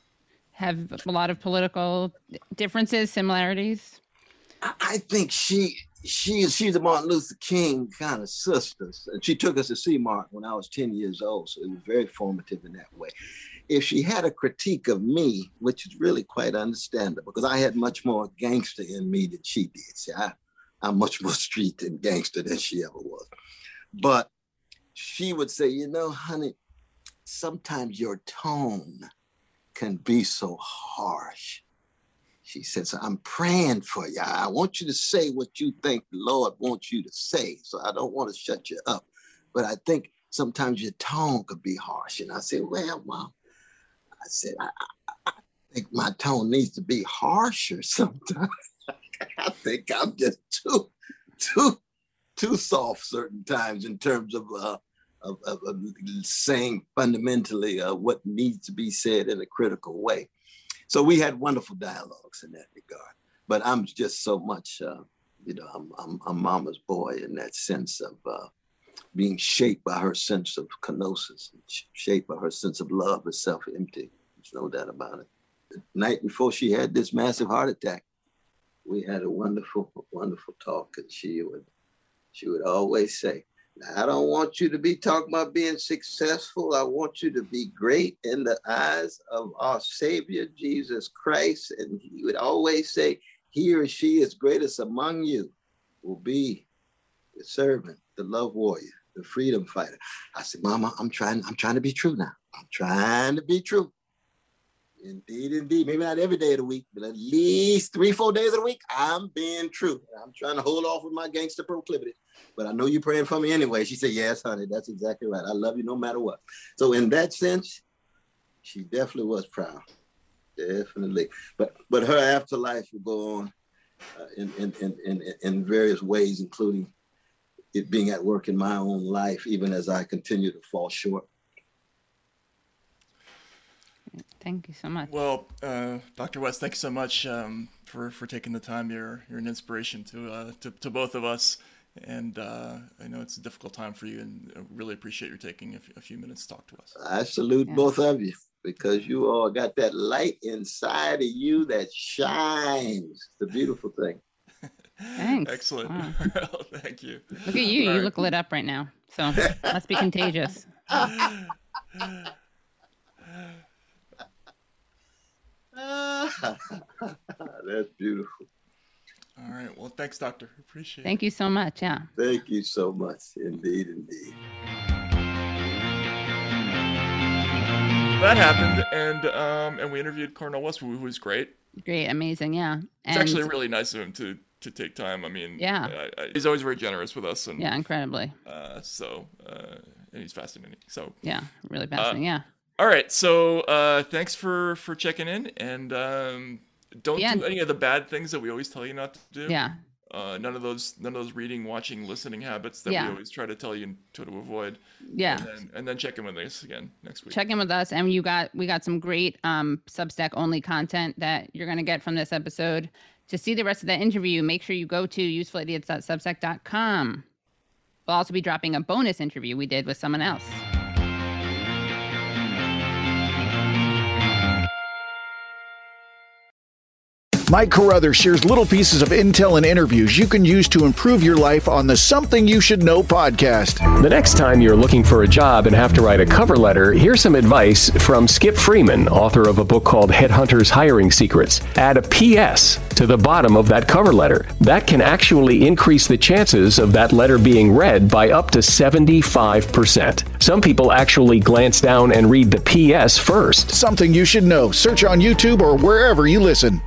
have a lot of political differences, similarities? I, I think she she is she's a Martin Luther King kind of sister. And she took us to see Martin when I was ten years old, so it was very formative in that way. If she had a critique of me, which is really quite understandable, because I had much more gangster in me than she did. See, I, I'm much more street and gangster than she ever was. But she would say, you know, honey, sometimes your tone can be so harsh. She said, so I'm praying for you. I want you to say what you think the Lord wants you to say. So I don't want to shut you up. But I think sometimes your tone could be harsh. And I said, well, Mom, I said, I, I, I think my tone needs to be harsher sometimes. I think I'm just too, too, too soft certain times in terms of, uh, of, of, of saying fundamentally uh, what needs to be said in a critical way. So we had wonderful dialogues in that regard. But I'm just so much, uh, you know, I'm, I'm, I'm Mama's boy in that sense of uh, being shaped by her sense of kenosis, shaped by her sense of love herself empty. There's no doubt about it. The night before she had this massive heart attack, we had a wonderful, wonderful talk. And she would, she would always say, I don't want you to be talking about being successful. I want you to be great in the eyes of our Savior, Jesus Christ. And he would always say, he or she is greatest among you will be the servant, the love warrior, the freedom fighter. I said, Mama, I'm trying, I'm trying to be true now. I'm trying to be true. Indeed, indeed. Maybe not every day of the week, but at least three, four days of the week, I'm being true. I'm trying to hold off with my gangster proclivity. But I know you're praying for me anyway. She said, yes, honey, that's exactly right. I love you no matter what. So in that sense, she definitely was proud. Definitely. But but her afterlife will go on uh, in, in, in, in, in various ways, including it being at work in my own life, even as I continue to fall short. Thank you so much. Well, uh, Doctor West, thanks so much um, for, for taking the time. You're, you're an inspiration to, uh, to, to both of us. And uh, I know it's a difficult time for you, and I really appreciate your taking a, f- a few minutes to talk to us. I salute yeah. both of you, because you all got that light inside of you that shines. It's a beautiful thing. Thanks. Excellent. Wow. Well, thank you. Look at you. All you right. look lit up right now. So must be contagious. That's beautiful. All right. Well, thanks, Doctor. Appreciate Thank it. you so much. Yeah. Thank you so much. Indeed, indeed. That happened, and um, and we interviewed Cornel West, who was great. Great. Amazing. Yeah. It's And actually really nice of him to to take time. I mean, Yeah. I, I, he's always very generous with us, and yeah, incredibly. uh, so uh, and he's fascinating. So yeah, really fascinating. Uh, yeah. All right, so uh, thanks for for checking in, and um, don't Yeah. do any of the bad things that we always tell you not to do. Yeah. Uh, none of those none of those reading, watching, listening habits that Yeah. we always try to tell you to, to avoid. Yeah. And then, and then check in with us again next week. Check in with us, and you got we got some great um Substack only content that you're gonna get from this episode. To see the rest of that interview, make sure you go to useful idiots dot substack dot com. We'll also be dropping a bonus interview we did with someone else. Mike Carruthers shares little pieces of intel and interviews you can use to improve your life on the Something You Should Know podcast. The next time you're looking for a job and have to write a cover letter, here's some advice from Skip Freeman, author of a book called Headhunters Hiring Secrets. Add a P S to the bottom of that cover letter. That can actually increase the chances of that letter being read by up to seventy-five percent. Some people actually glance down and read the P S first. Something You Should Know. Search on YouTube or wherever you listen.